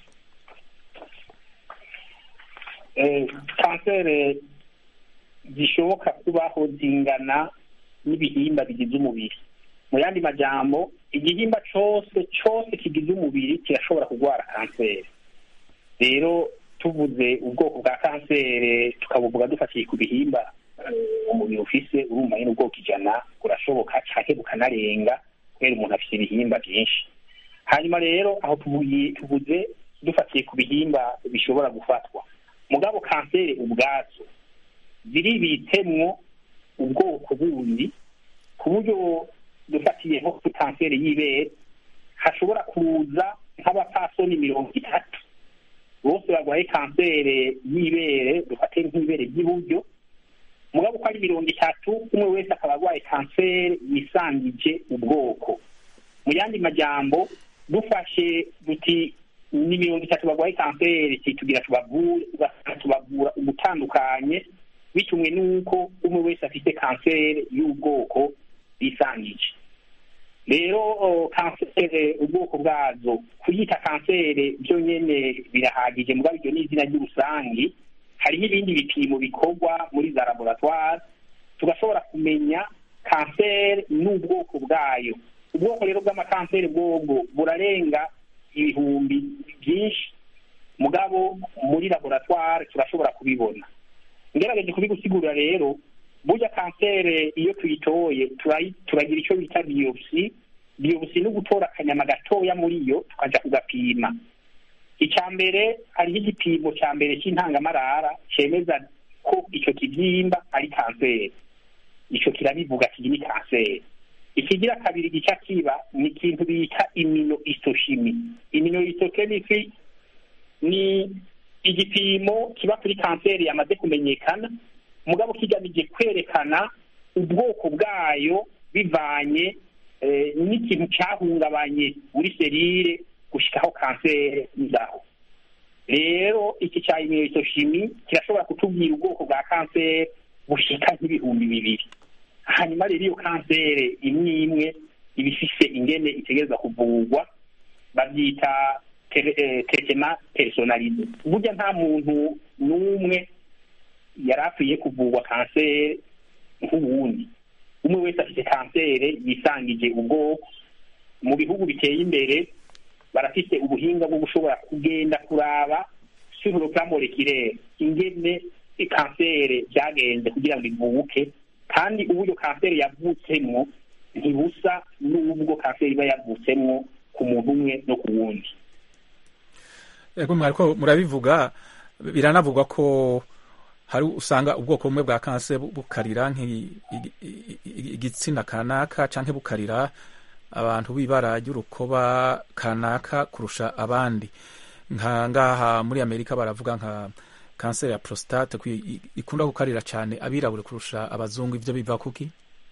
Kanseri zishoboka kubaho zingana n'ibihimba bigize umubiri. Mu yandi majambo, igihimba cyose kigize umubiri kirashobora kurwara kanseri. Rero tuvuze ubwoko bwa kanseri tukabuvuga dufatiye ku bihimba umubiri ufise, urumva nyine ubwoko 100 burashoboka, canke bukanarenga kubera umuntu afise ibihimba byinshi. hanyuma rero aho tuvuze dufatiye ku bihimba bishobora gufatwa. Mugabo kanseri ubwazo ziribitsemwo ubwoko bundi, ku buryo dufatiye nko kuri kanseri y'ibere hashobora kuza nk'abapfasoni 30 bose barwaye kanseri y'ibere, dufate nk'ibere ry'iburyo, mugabo ko ari 30 umwe wese akaba arwaye kanseri yisangije ubwoko. Mu yandi majambo dufashe duti ni 30 barwaye kanseri tugira tubavura ubutandukanye bitumwe nuko umwe wese afite kanseri y'ubwoko yisangije. Rero kanseri ubwoko bwazo kuyita kanseri byo nyene birahagije, mugabo ibyo ni izina ry'urusangi. Hariho ibindi bipimo bikorwa muri za laboratoire tugashobora kumenya kanseri n'ubwoko bwayo. Ubwoko rero bw'amakanseri bwobwo burarenga ibihumbi byinshi, mugabo muri laboratoire turashobora kubibona. Ngerageje kubigusigura rero, burya kanseri iyo tuyitoye turagira icyo bita biopsi. Biopsi ni ugutora akanyama gatoya muri yo tukaja kugapima. Icya mbere hariho igipimo cya mbere cy'intangamarara cemeza ko icyo kibyimba ari kanseri, icyo kirabivuga kiri ni kanseri. Ikigira kabiri gica kiba ni ikintu bita immunohistochimie. Immunohistochimie ni igipimo kiba kuri kanseri yamaze kumenyekana, mugabo kigamije kwerekana ubwoko bwayo bivanye n'ikintu cyahungabanye muri serire gushikaho kanseri izaho. Rero iki cya immunohistochimie kirashobora kutubwira ubwoko bwa kanseri bushika nk'ibihumbi 2. Hanyuma rero iyo kanseri imwe imwe ibifise ingene itegereza kuvurwa, babyita traitement personnalisé. Burya nta muntu n'umwe yarakwiye kuvurwa kanseri nk'uwundi. Umwe wese afite kanseri yisangije ubwoko. Mu bihugu biteye imbere barafite ubuhinga bwo gushobora kugenda kuraba sur le plan moléculaire ingene kanseri byagenze kugira ngo ivuke, kandi uburyo kanseri yavutsemwo ntibusa n'ubwo kanseri iba yavutsemwo ku muntu umwe no ku wundi. Ego mwariko murabivuga, biranavugwa ko hari usanga ubwoko bumwe bwa kanseri bukarira nk'igitsina kanaka canke bukarira abantu b'ibara ry'urukoba kanaka kurusha abandi. Ngaha muri Amerika baravuga nka kanseri ya prostate ikunda gukarira cyane abirabure kurusha abazungu. Ivyo biva kuki?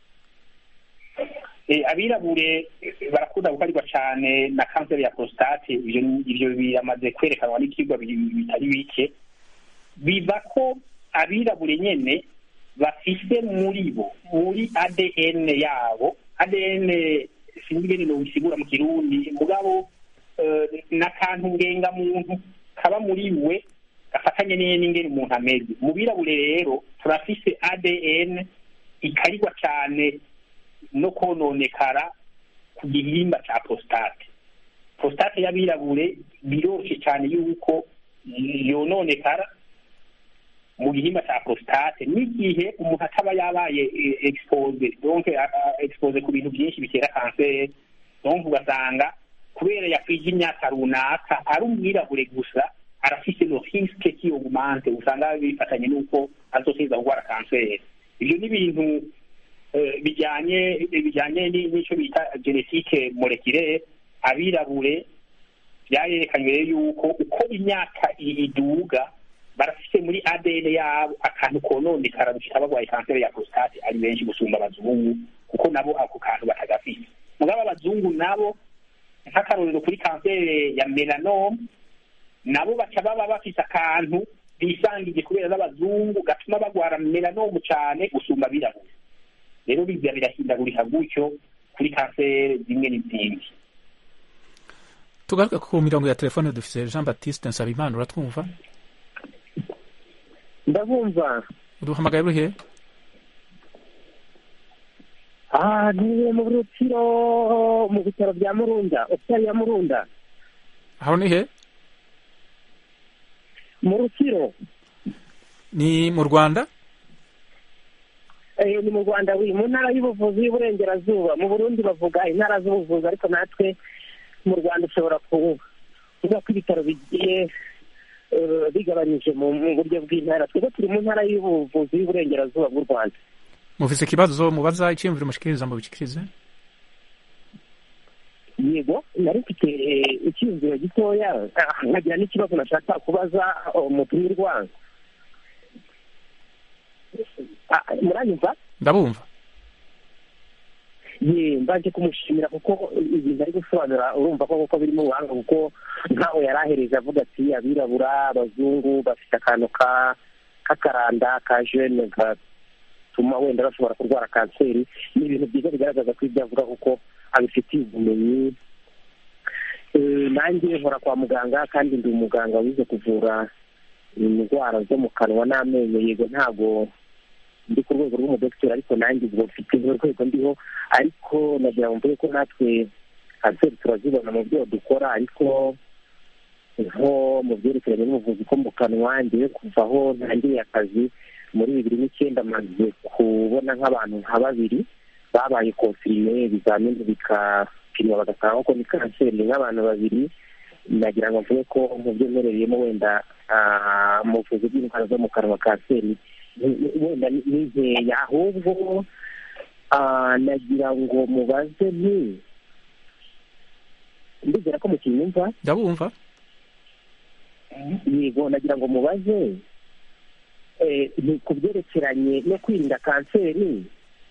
Abirabure barakunda gukarirwa cyane na kanseri ya prostate. Ivyo biramaze kwerekanwa n'ikigwa bitari bike. Biva ko abirabure nyene bafise muri bo, muri ADN yabo, ADN sinigene no bisigura mu Kirundi, mugabo n'akantu ngenga muntu kaba muri we gafatanye n'ingene umuntu ameze. Mu birabure rero turafise ADN ikarirwa cyane no kononekara ku gihimba cya prostate. Prostate y'abirabure biroshe cyane yuko yononekara mu gihimba cya prostate n'igihe umuntu ataba yabaye expose, donc expose ku bintu byinshi bitera kanseri. Donc ugasanga kubera yakwije imyaka runaka ari umwirabure gusa arafise no risque qui augmente, usanga bifatanye nuko azoteza kugwara kanseri. Ibyo ni ibintu bijyanye n'icyo bita genetique moléculaire. Abirabure byarerekanywe yuko uko imyaka iduga barafite muri ADN yabo akantu kononekara gushika bagwaye kanseri ya prostate ari benshi gusumba abazungu, kuko nabo ako kantu batagafite. Mugabo abazungu nabo nk'akarorero kuri kanseri ya melanoma, nabo baca baba bafite akantu bisangije kubera n'abazungu gatuma bagwara melanoma cyane gusumba abirabure. Rero bijya birahindagurika gutyo kuri kanseri zimwe n'izindi. Tugaruka ku mirongo ya telefone dufise Jean Baptiste Nsabimana, uratwumva? Ndabumva. Uduhamagaye urihe? Ni mu Rutsiro mu bitaro bya Murunda, hospitali ya Murunda. Aho ni he? Mu Rutsiro. Ni mu Rwanda? Ni mu Rwanda, mu ntara y'ubuvuzi y'uburengerazuba. Mu Burundi bavuga intara z'ubuvuzi, ariko natwe mu Rwanda ushobora kuvuga ko ibitaro bigiye bigabanyije mu buryo bw'intara. Twebwe turi mu ntara y'ubuvuzi y'uburengerazuba bw'u Rwanda. mufise ikibazo mubaza icyiyumviro mushikiriza mu bishikirize? Yego, nari mfite icyiyumviro gitoya nkagira n'ikibazo nashaka kubaza umutumirwa. Muranyumva? Ndabumva. Mbaje kumushimira kuko ibintu ari gusobanura urumva ko biri mu buhanga, kuko nkaho yari ahereje avuga ati abirabura abazungu bafite akantu k'akaranda ka jene gatuma wenda bashobora kurwara kanseri. Ni ibintu byiza bigaragaza ko ibyo avuga kuko abifitiye ubumenyi. Nanjye nkora kwa muganga kandi ndi umuganga wize kuvura indwara zo mu kanwa n'amenyo. Yego ntabwo ndi ku rwego rw'umudogiteri, ariko nanjye ubwo mfite urwego ndiho, ariko nagira ngo mvuge ko natwe kanseri turazibona mu byo dukora, ariko nko mu byerekeranye n'ubuvuzi ko mu kanwa ngiye kuva aho ntangiriye akazi muri 2009 maze kubona nk'abantu nka 2 babaye konfirime, ibizamini bikapimwa bagasanga ko ni kanseri nk'abantu 2. nagira ngo mvuge ko mu byo mperereyemo wenda mu buvuzi bw'indwara zo mu kanwa kanseri wenda ni nkeya, ahubwo nagira ngo mubaze ndizera ko mukinyumva. Ndabumva. Yego, nagira ngo mubaze ku byerekeranye no kwirinda kanseri,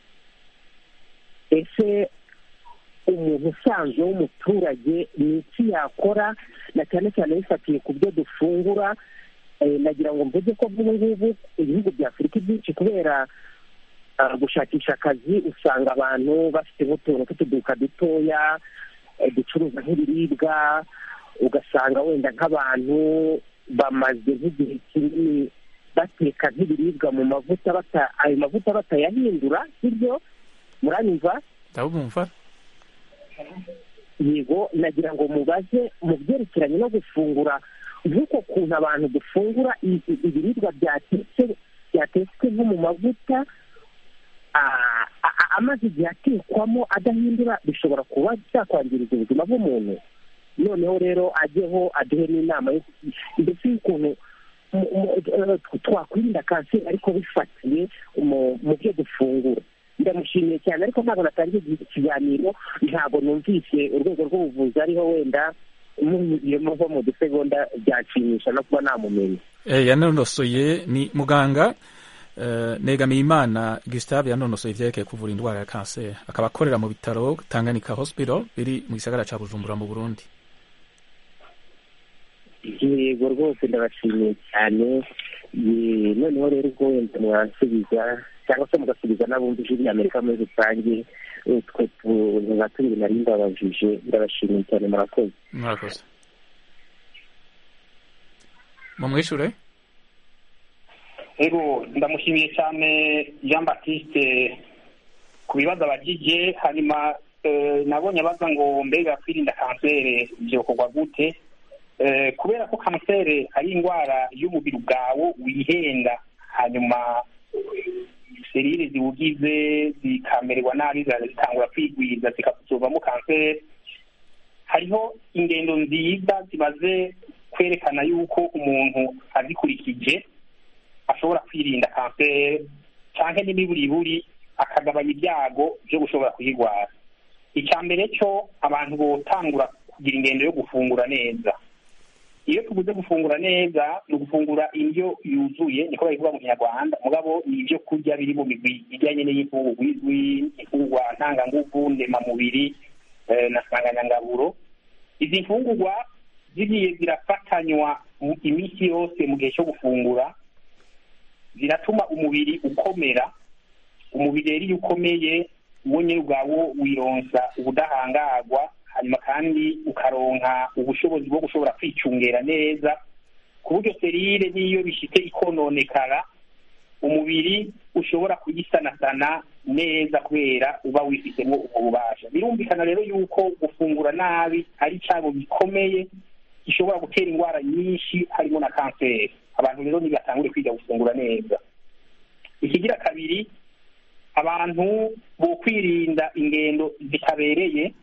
ese umuntu usanzwe w'umuturage ni iki yakora, na cyane cyane bifatiye ku byo dufungura? Nagira ngo mvuge ko ubu ngubu ibihugu bya Afurika byinshi kubera gushakisha akazi usanga abantu bafite nk'utuntu tw'utuduka dutoya ducuruza nk'ibiribwa, ugasanga wenda nk'abantu bamaze nk'igihe kinini bateka nk'ibiribwa mu mavuta, ayo mavuta batayahindura. Sibyo? Muranyumva? Ndabumva. Yego, nagira ngo mubaze mu byerekeranye no gufungura, nk'uko kuntu abantu dufungura ibiribwa byatetswe nko mu mavuta amaze igihe atekwamo adahindura, bishobora kuba byakwangiriza ubuzima bw'umuntu. Noneho rero ajyeho aduhe n'inama ndetse y'ukuntu twakwirinda kanseri ariko bifatiye mu byo dufungura. Ndamushimiye cyane, ariko ntabwo natangiye ikiganiro, ntabwo numvise urwego rw'ubuvuzi ariho, wenda muyemo nko mu dusegonda byanshimisha no kuba namumenya. Yanonosoye ni muganga Negamiyimana Gustave, yanonosoye ivyerekeye kuvura indwara ya kanseri, akaba akorera mu bitaro Tanganyika Hospital biri mu gisagara ca Bujumbura mu Burundi. Yego rwose ndabashimiye cyane. Noneho rero ubwo wenda mwansubiza cyangwa se mugasubiza n'abumva ijwi ry'Amerika muri rusange, twe nka tubiri nari ndabajije. Ndabashimiye cyane, murakoze. Murakoze. Mumwishure? Ego, ndamushimiye cyane Jean Baptiste ku bibazo abajije. Hanyuma nabonye abaza ngo mbega kwirinda kanseri byokorwa gute? Kubera ko kanseri ari indwara y'umubiri bwawo wihenda, hanyuma serire ziwugize zikamererwa nabi, zitangura kwigwiza zikazovamo kanseri. Hariho ingendo nziza zimaze kwerekana yuko umuntu azikurikije ashobora kwirinda kanseri cyangwa n'imiburiburi akagabanya ibyago byo gushobora kuyirwara. Icya mbere cyo abantu botangura kugira ingendo yo gufungura neza. Iyo tuvuze gufungura neza ni ugufungura indyo yuzuye, niko bayivuga mu Kinyarwanda, mugabo ni ibyo kurya biri mu migwi ijyanye n'imfungurwa izwi, imfungurwa ntanganguvu, ndemamubiri na nsanganyangaburo. Izi mfungurwa zigiye zirafatanywa iminsi yose mu gihe cyo gufungura, ziratuma umubiri ukomera. Umubiri rero iyo ukomeye wo nyine ubwawo wironsa ubudahangarwa, hanyuma kandi ukaronka ubushobozi bwo gushobora kwicungera neza, ku buryo serire n'iyo bishite ikononekara umubiri ushobora kuyisanasana neza kubera uba wifitemo ubwo bubasha. Birumvikana rero yuko gufungura nabi ari icyago gikomeye gishobora gutera indwara nyinshi harimo na kanseri. Abantu rero nibatangure kwiga gufungura neza. Ikigira kabiri, abantu bo kwirinda ingendo zitabereye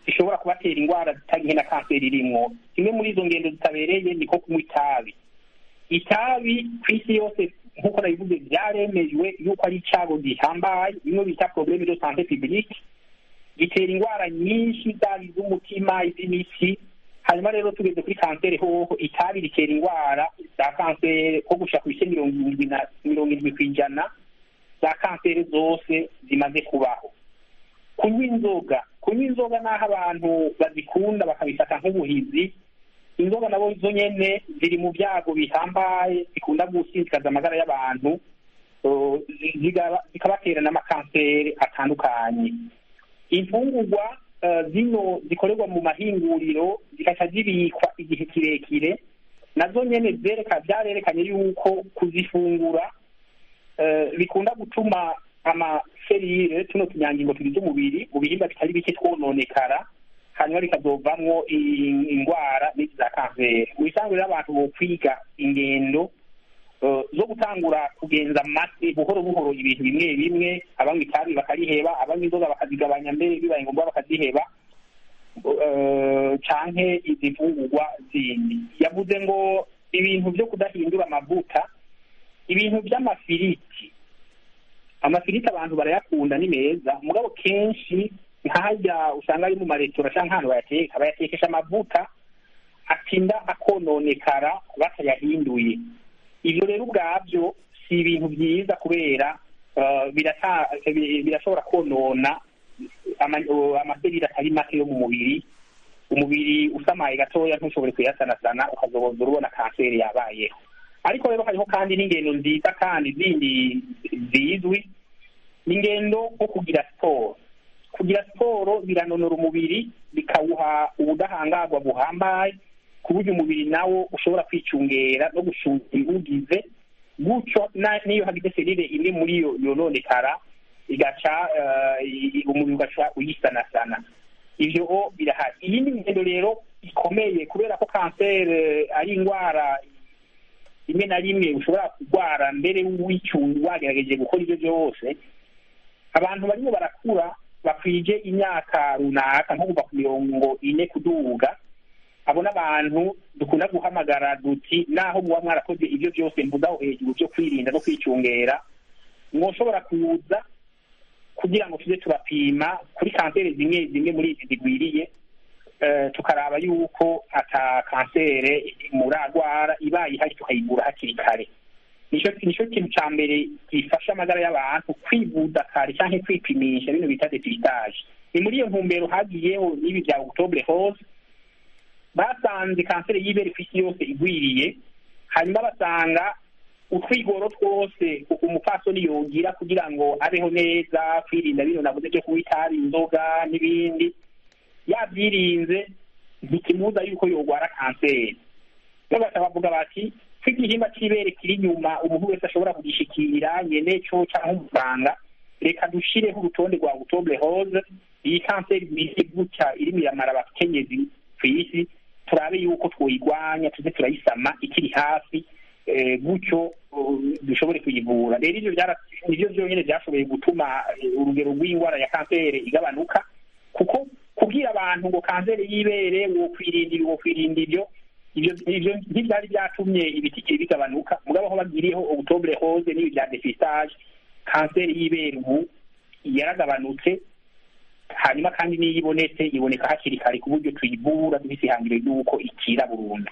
zishobora kubatera indwara zitari nke na kanseri irimwo. kimwe muri izo ngendo zitabereye niko kunywa itabi. Itabi ku isi yose nk'uko nabivuze byaremejwe yuko ari icyago gihambaye, bimwe bita probleme de santé publique, gitera indwara nyinshi zaba iz'umutima, iz'imitsi. Hanyuma rero tugeze kuri kanseri hoho, itabi ritera indwara za kanseri ko gushika ku bice 70% za kanseri zose zimaze kubaho. Kunywa inzoga naho abantu bazikunda bakabifata nk'ubuhizi, inzoga nabo zo nyene ziri mu byago bihambaye, zikunda gusinzikaza amagara y'abantu, zikabatera n'amakanseri atandukanye. Imfungurwa zino zikorerwa mu mahinguriro zikaca zibikwa igihe kirekire, nazo nyene byarerekanye yuko kuzifungura bikunda gutuma amaserire, tuno tunyangingo tugize umubiri mu bihimba bitari bike twononekara, hanyuma bikazovamwo indwara n'izi za kanseri. Mu bisanzwe rero abantu bokwiga ingendo zo gutangura kugenza amase buhoro buhoro ibintu bimwe bimwe, abanywa itabi bakariheba, abanywa inzoga bakazigabanya, mbere bibaye ngombwa bakaziheba, canke izi mfungurwa zindi. Yavuze ngo ibintu byo kudahindura amavuta, ibintu by'amafiriti, amafiriti abantu barayakunda, ni meza, mugabo kenshi nk'ahajya usanga ari mu maresitora cyangwa ahantu bayatekesha amavuta atinda akononekara batayahinduye. Ibyo rero ubwabyo si ibintu byiza, kubera birashobora konona amaserire atari make yo mu mubiri. Umubiri usamaye gatoya ntushobore kuyasanasana, ukazoboza urubona kanseri yabayeho. Ariko rero hariho kandi n'ingendo nziza kandi zindi zizwi, n'ingendo nko kugira siporo. Kugira siporo biranonora umubiri, bikawuha ubudahangarwa buhambaye, ku buryo umubiri nawo ushobora kwicungera no gucunga ibiwugize, gutyo n'iyo hagize serire imwe muri yo yononekara, igaca umubiri ugaca uyisanasana. Ivyo birahari. Iyindi ngendo rero ikomeye, kubera ko kanseri ari indwara rimwe na rimwe ushobora kurwara mbere wicunga wagerageje gukora ibyo byose, abantu barimo barakura bakwije imyaka runaka nko kuva ku 40 kuduga, abo n'abantu dukunda guhamagara duti naho muba mwarakoze ibyo byose mvugaho hejuru byo kwirinda no kwicungera, mwoshobora kuza kugira ngo tuze turapima kuri kanseri zimwe zimwe muri izi zigwiriye, tukaraba yuko ata kanseri muragwara, ibaye ihari tukayigura hakiri kare. Nico kintu ca mbere gifasha amagara y'abantu, kwivuza kare cyangwa kwipimisha, bino bita depistage. Ni muri iyo ntumbero hagiyeho n'ibi bya Octobre Rose, basanze kanseri y'ibere ku isi yose igwiriye, hanyuma basanga utwigoro twose umupfasoni yogira kugira ngo abeho neza, kwirinda bino navuze byo kunywa itabi, inzoga n'ibindi, yabyirinze ntikimuza yuko yogwara kanseri. Bavuga bati ko igihimba cy'ibere kiri inyuma umuntu wese ashobora kugishikira nyene cyo cyangwa umuganga, reka dushireho urutonde rwa Octobre Rose, iyi kanseri biri gutya irimo iramara abakenyezi ku isi, turabe yuko twoyigwanya, tuze turayisama ikiri hafi, gutyo dushobore kuyivura. Rero ivyo byonyine byashoboye gutuma urugero rw'indwara ya kanseri igabanuka, kuko kubwira abantu ngo kanseri y'ibere wo kwirinda ibyo ntibyari byatumye ibitikiri bigabanuka, mugabo aho bagiriyeho Octobre Rose n'ibi bya depistage, kanseri y'ibere ubu yaragabanutse, hanyuma kandi niyo ibonetse iboneka hakiri kare ku buryo tuyivura dufise ihangiro y'uko ikira burundu.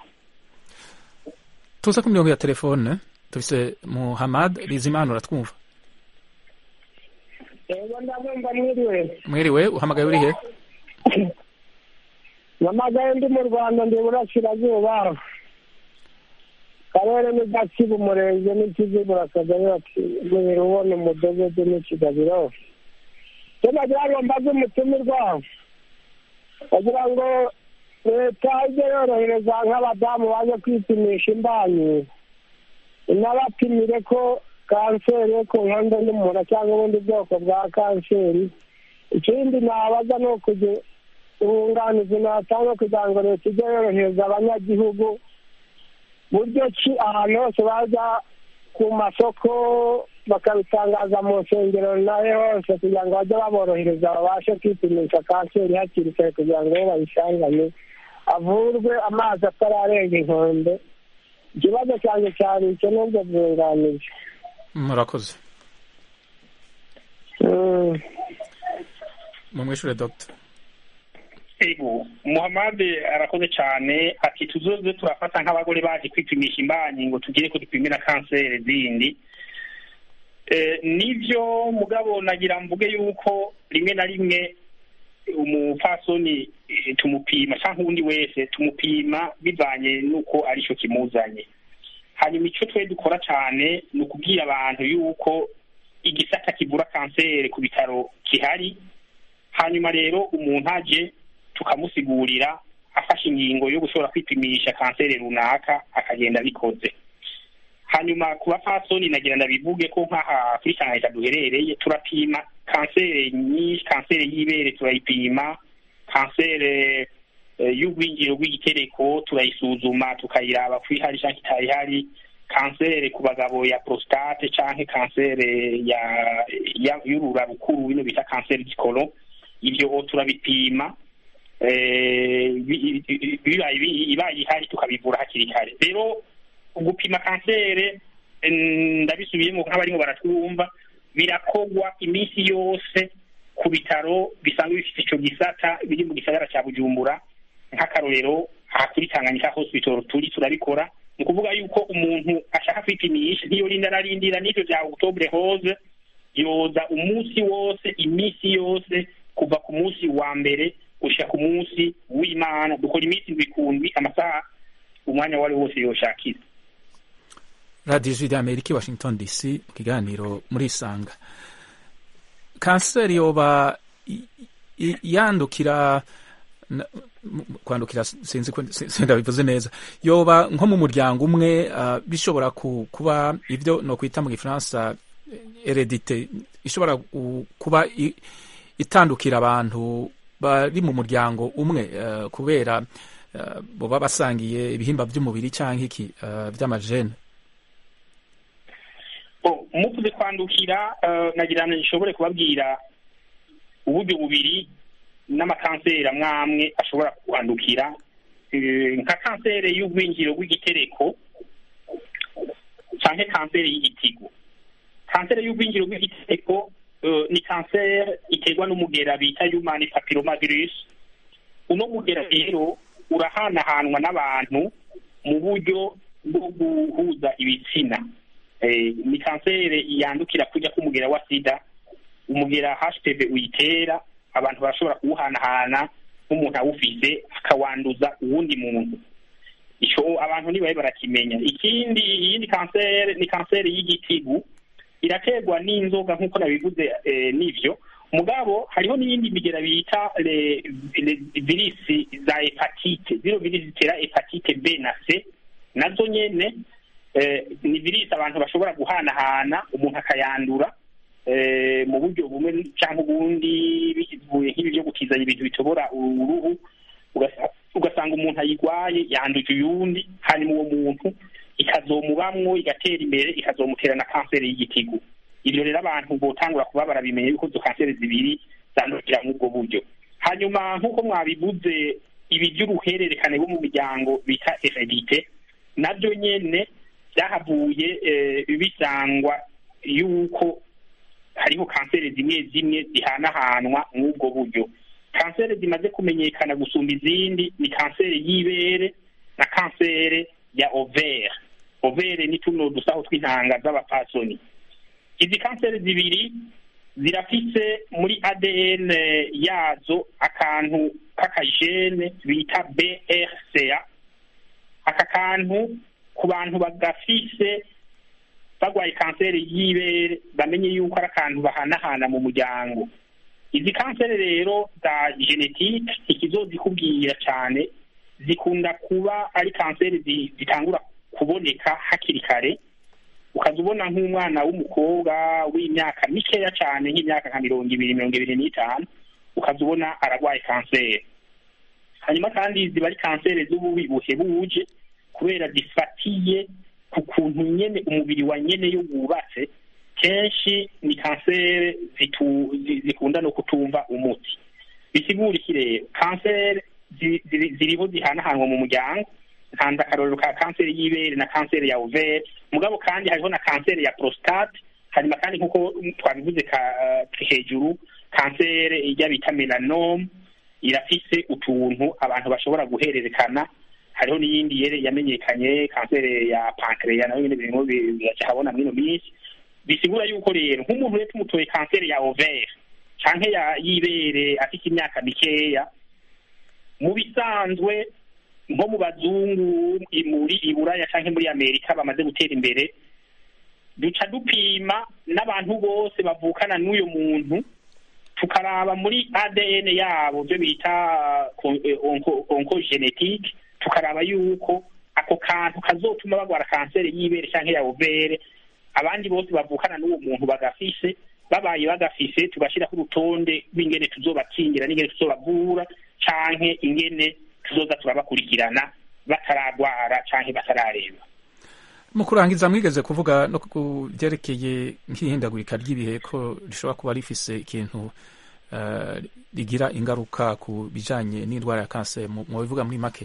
Tuza ku mirongo ya telefone tufise Muhammad Bizimana, uratwumva? Ego ndabumva. Mwiriwe, uhamagaye uri he? Namagaye ndi mu Rwanda, ndi Burasirazuba, karere ni Gatsibo, umurenge n'Ikizibu, akagari ati ubona umudogodo n'ikigabiro. Nagira ngo mbaze umutumirwa, bagira ngo leta ijye yorohereza nk'abadamu baje kwipimisha imbanyi, inabapimire ko kanseri yo ku nkondo y'umura cyangwa ubundi bwoko bwa kanseri. Ikindi nabaza ni ukugira ubunganizi natanga kugira ngo leta ijye yorohereza abanyagihugu buryo ki ahantu hose bajya ku masoko bakabitangaza mu nsengero nayo hose kugira ngo bajye baborohereza babashe kwipimisha kanseri hakiri kare kugira ngo bayisangane avurwe amazi atararenga inkombe. Ikibazo cyanjye cyari icyo n'ubwo bwunganije. Murakoze. Mumwishure Dr. Ego Muhammad arakoze cyane ati tuzoze turafata nk'abagore baje kwipimisha imbanyi ngo tugire ko dupimira kanseri zindi. Nivyo mugabo nagira mvuge yuko rimwe na rimwe umupfasoni tumupima cyangwa undi wese tumupima bivanye nuko arico kimuzanye. Hanyuma icyo twe dukora cyane ni ukubwira abantu yuko igisata kivura kanseri ku bitaro kihari. Hanyuma rero umuntu aje tukamusigurira afashe ingingo yo gushobora kwipimisha kanseri runaka akagenda abikoze. Hanyuma ku bapfasoni nagira ndabivuge ko nk'aha kuri Tanganyika duherereye turapima kanseri nyinshi, kanseri y'ibere turayipima, kanseri y'ugwinjiro rw'igitereko turayisuzuma tukayiraba ko ihari cyangwa itayihari, kanseri ku bagabo ya prostate cyangwa kanseri y'urura rukuru bino bita kanseri y'ikoro, ibyo turabipima ibaye ihari tukabivura hakiri kare. Rero gupima kanseri ndabisubiyemo nk'abarimo baratwumva birakogwa iminsi yose ku bitaro bisanzwe bifite icyo gisata biri mu gisagara cya Bujumbura. Nk'akarorero aha kuri Tanganyika hospital turabikora. Ni ukuvuga yuko umuntu ashaka kwipimisha ntiyorinda ararindira n'ibyo bya Octobre Rose, yoza umunsi wose iminsi yose kuva ku munsi wa mbere gushika ku munsi w'Imana. Dukora iminsi bikundwi amasaha umwanya wari wose yoshakira. Radio Ijwi ry'Amerika Washington DC mu kiganiro muri Isanga. Kanseri yoba yandukira kwandukira sinzi bivuze neza, yoba nko mu muryango umwe bishobora kuba ibyo no kwita mu Gifaransa heredité, ishobora kuba itandukira abantu bari mu muryango umwe kubera boba basangiye ibihimba by'umubiri cyangwa iki by'amajene. Muvuze kwandukira nagira ngo nshobore kubabwira uburyo bubiri n'amakanseri amwe ashobora kwandukira, nka kanseri y'ugwinjiro rw'igitereko cyangwa kanseri y'igitigo. Kanseri y'ugwinjiro rw'igitereko ni kanseri iterwa n'umugera bita human papillomavirus. Uno mugera rero urahanahanwa n'abantu mu buryo bwo guhuza ibitsina. Ni kanseri yandukira kujya k'umugera wa sida. Umugera HPV uyitera, abantu bashobora kuwuhanahana nk'umuntu awufise akawanduza uwundi muntu. Icyo abantu nibaye barakimenya. Iyindi kanseri ni kanseri y'igitigu, iraterwa n'inzoga nk'uko nabivuze n'ivyo. Mugabo hariho n'iyindi migera bita virisi za hepatite, zero virisi zitera hepatite B na C, nazo nyene ni virisi abantu bashobora guhanahana umuntu akayandura mu buryo bumwe cyangwa ubundi bivuye nk'ibi byo gukizanya ibintu bitobora uruhu, ugasanga umuntu ayigwaye yanduje uyundi, hanyuma uwo muntu ikazomubamwo igatera imbere ikazomutera na kanseri y'igitigu. Ibyo rero abantu botangura kuba barabimenya yuko izo kanseri zibiri zandukira muri ubwo buryo. Hanyuma nk'uko mwabivuze ibi by'uruhererekane bo mu miryango bita heredité, nabyo nyene byahavuye bisangwa yuko hariho kanseri zimwe zimwe zihanahanwa n'ubwo buryo. Kanseri zimaze kumenyekana gusumba izindi ni kanseri y'ibere na kanseri ya ovaire. Ovaire ni tuno dusaho tw'intanga z'abapfasoni. Izi kanseri zibiri zirafise muri ADN yazo akantu k'akajene bita BRCA. Aka kantu ku bantu bagafise bagwaye kanseri y'ibere bamenye yuko ari akantu bahanahana mu muryango. Izi kanseri rero za genetique ikizozikubwira cyane zikunda kuba ari kanseri zitangura kuboneka hakiri kare, ukazubona nk'umwana w'umukobwa w'imyaka mikeya cyane nk'imyaka nka 20-25 ukazubona aragwaye kanseri. Hanyuma kandi ziba ari kanseri z'ububi buhebuje kubera zifatiye ku kuntu nyene umubiri wa nyene yo wubatse, kenshi ni kanseri zikunda no kutumva umuti. Bisigura iki rero? Kanseri ziriho zihanahanwa mu muryango, ntanze akarorero ka kanseri y'ibere na kanseri ya overe, mugabo kandi hariho na kanseri ya prostate, hanyuma kandi nk'uko twabivuze hejuru, kanseri ijya bita melanome irafise utuntu abantu bashobora guhererekana. Hariho n'iyindi yamenyekanye kanseri ya pancreas, nayo nyine birimo birahabona mwino minsi. Bisigura yuko rero nk'umuntu rero tumutoye kanseri ya overe canke y'ibere afite imyaka mikeya, mu bisanzwe nko mu bazungu muri Iburaya canke muri Amerika bamaze gutera imbere, duca dupima n'abantu bose bavukana n'uyo muntu, tukaraba muri ADN yabo byo bita oncogenetique, tukaraba yuko ako kantu kazotuma bagwara kanseri y'ibere canke ya overe abandi bose bavukana n'uwo muntu bagafise. Babaye bagafise tugashira ku rutonde rw'ingene tuzobakingira n'ingene tuzobavura canke ingene tuzoza turabakurikirana bataragwara canke batarareba. Mu kurangiza mwigeze kuvuga no kubyerekeye nk'ihindagurika ry'ibihe ko rishobora kuba rifise ikintu rigira ingaruka ku bijanye n'indwara ya kanseri, mu bivuga muri make?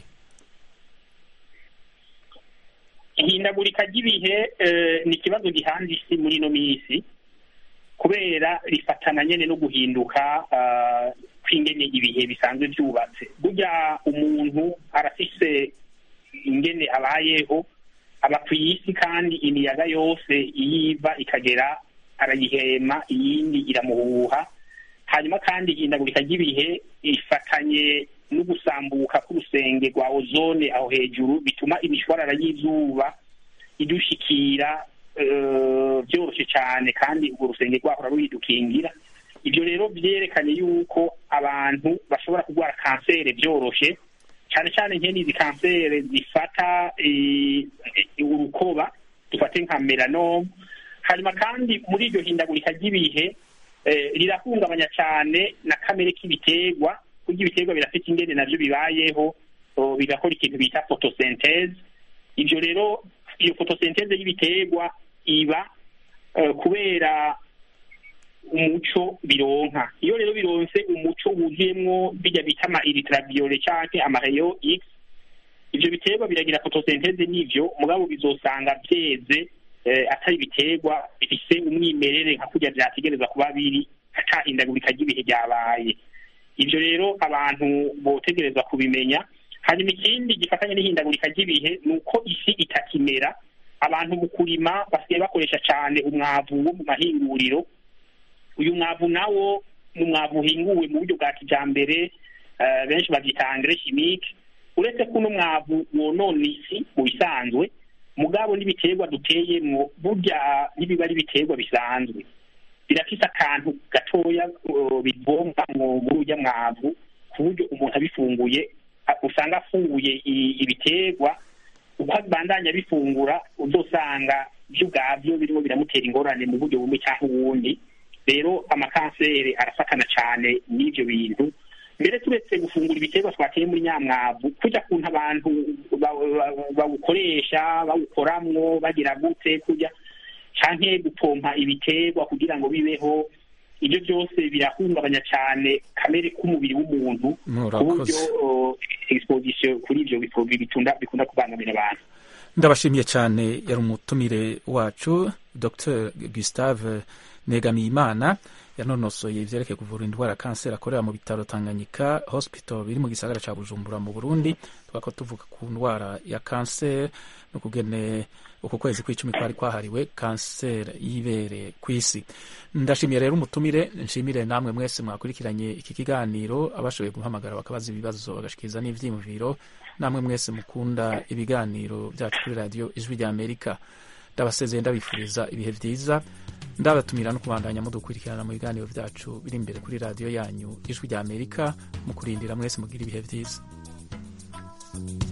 Ihindagurika ry'ibihe ni ikibazo gihanze isi muri ino minsi, kubera rifatana nyene no guhinduka kw'ingene ibihe bisanzwe byubatse. Burya umuntu arafise ingene abayeho, aba kw'isi kandi imiyaga yose iyiva ikagera arayihema, iyindi iramuhuha. Hanyuma kandi ihindagurika ry'ibihe ifatanye no gusambuka k'urusenge rwa ozone aho hejuru, bituma imishwarara y'izuba idushikira byoroshye cyane, kandi urwo rusenge rwahora ruyidukingira. Ibyo rero byerekanye yuko abantu bashobora kurwara kanseri byoroshye, cyane cyane nk'izi kanseri zifata urukoba, dufate nka melanome. Hanyuma kandi muri iryo hindagurika ry'ibihe rirahungabanya cyane na kamere k'ibiterwa, kuko ibiterwa birafite ingene navyo bibayeho, bigakora ikintu bita photosynthese. Ibyo rero iyo photosynthese y'ibiterwa iba kubera umuco bironka. Iyo rero bironse umuco wuzuyemwo bijya bita ama ultraviolet canke ama rayon X, ivyo biterwa biragira photosynthese n'ivyo, mugabo bizosanga byeze atari ibiterwa bifise umwimerere nka kurya vyategereza kuba biri, atahindagurika ry'ibihe ryabaye. Ivyo rero abantu botegereza kubimenya. Hanyuma ikindi gifatanye n'ihindagurika ry'ibihe ni uko isi itakimera. Abantu mu kurima basigaye bakoresha cyane umwavu wo mu mahinguriro. Uyu mwavu nawo ni umwavu uhinguwe mu buryo bwa kijambere, benshi bavyita engrais chimique. Uretse ko uno mwavu wonona isi mu bisanzwe, mugabo n'ibiterwa duteyemwo burya n'ibiba ari ibiterwa bisanzwe, birafise akantu gatoya bivomba muri urya mwavu, ku buryo umuntu abifunguye usanga afunguye ibiterwa, uko abandanya bifungura uzosanga byo ubwabyo birimo biramutera ingorane mu buryo bumwe cyangwa ubundi. Rero amakanseri arafatana cyane n'ibyo bintu. Mbere turetse gufungura ibiterwa twateye muri nyamwavu, kujya kuntu abantu bawukoresha bawukoramwo bagira gute kujya canke gupompa ibiterwa kugira ngo bibeho, ibyo byose birahungabanya cyane kamere k'umubiri w'umuntu, ku buryo exposition kuri ibyo bikunda kubangamira abantu. Ndabashimiye cyane. Yari umutumire wacu Dr Gustave Negamiyimana, yanonosoye ivyerekeye kuvura indwara ya kanseri, akorera mu bitaro Tanganyika Hospital biri mu gisagara ca Bujumbura mu Burundi. Twako tuvuga ku ndwara ya kanseri no kugene uko kwezi kw'icumi kwari kwahariwe kanseri y'ibere kw'isi. Ndashimiye rero umutumire, nshimire namwe mwese mwakurikiranye iki kiganiro, abashoboye guhamagara bakabaza ibibazo bagashikiriza n'ivyiyumviro, namwe mwese mukunda ibiganiro byacu kuri radio Ijwi rya Amerika. Ndabasezeye ndabifuriza ibihe vyiza, ndabatumira no kubandanya mudukurikirana mu biganiro byacu biri imbere kuri radio yanyu Ijwi rya Amerika, mu kurindira mwese mugira ibihe vyiza.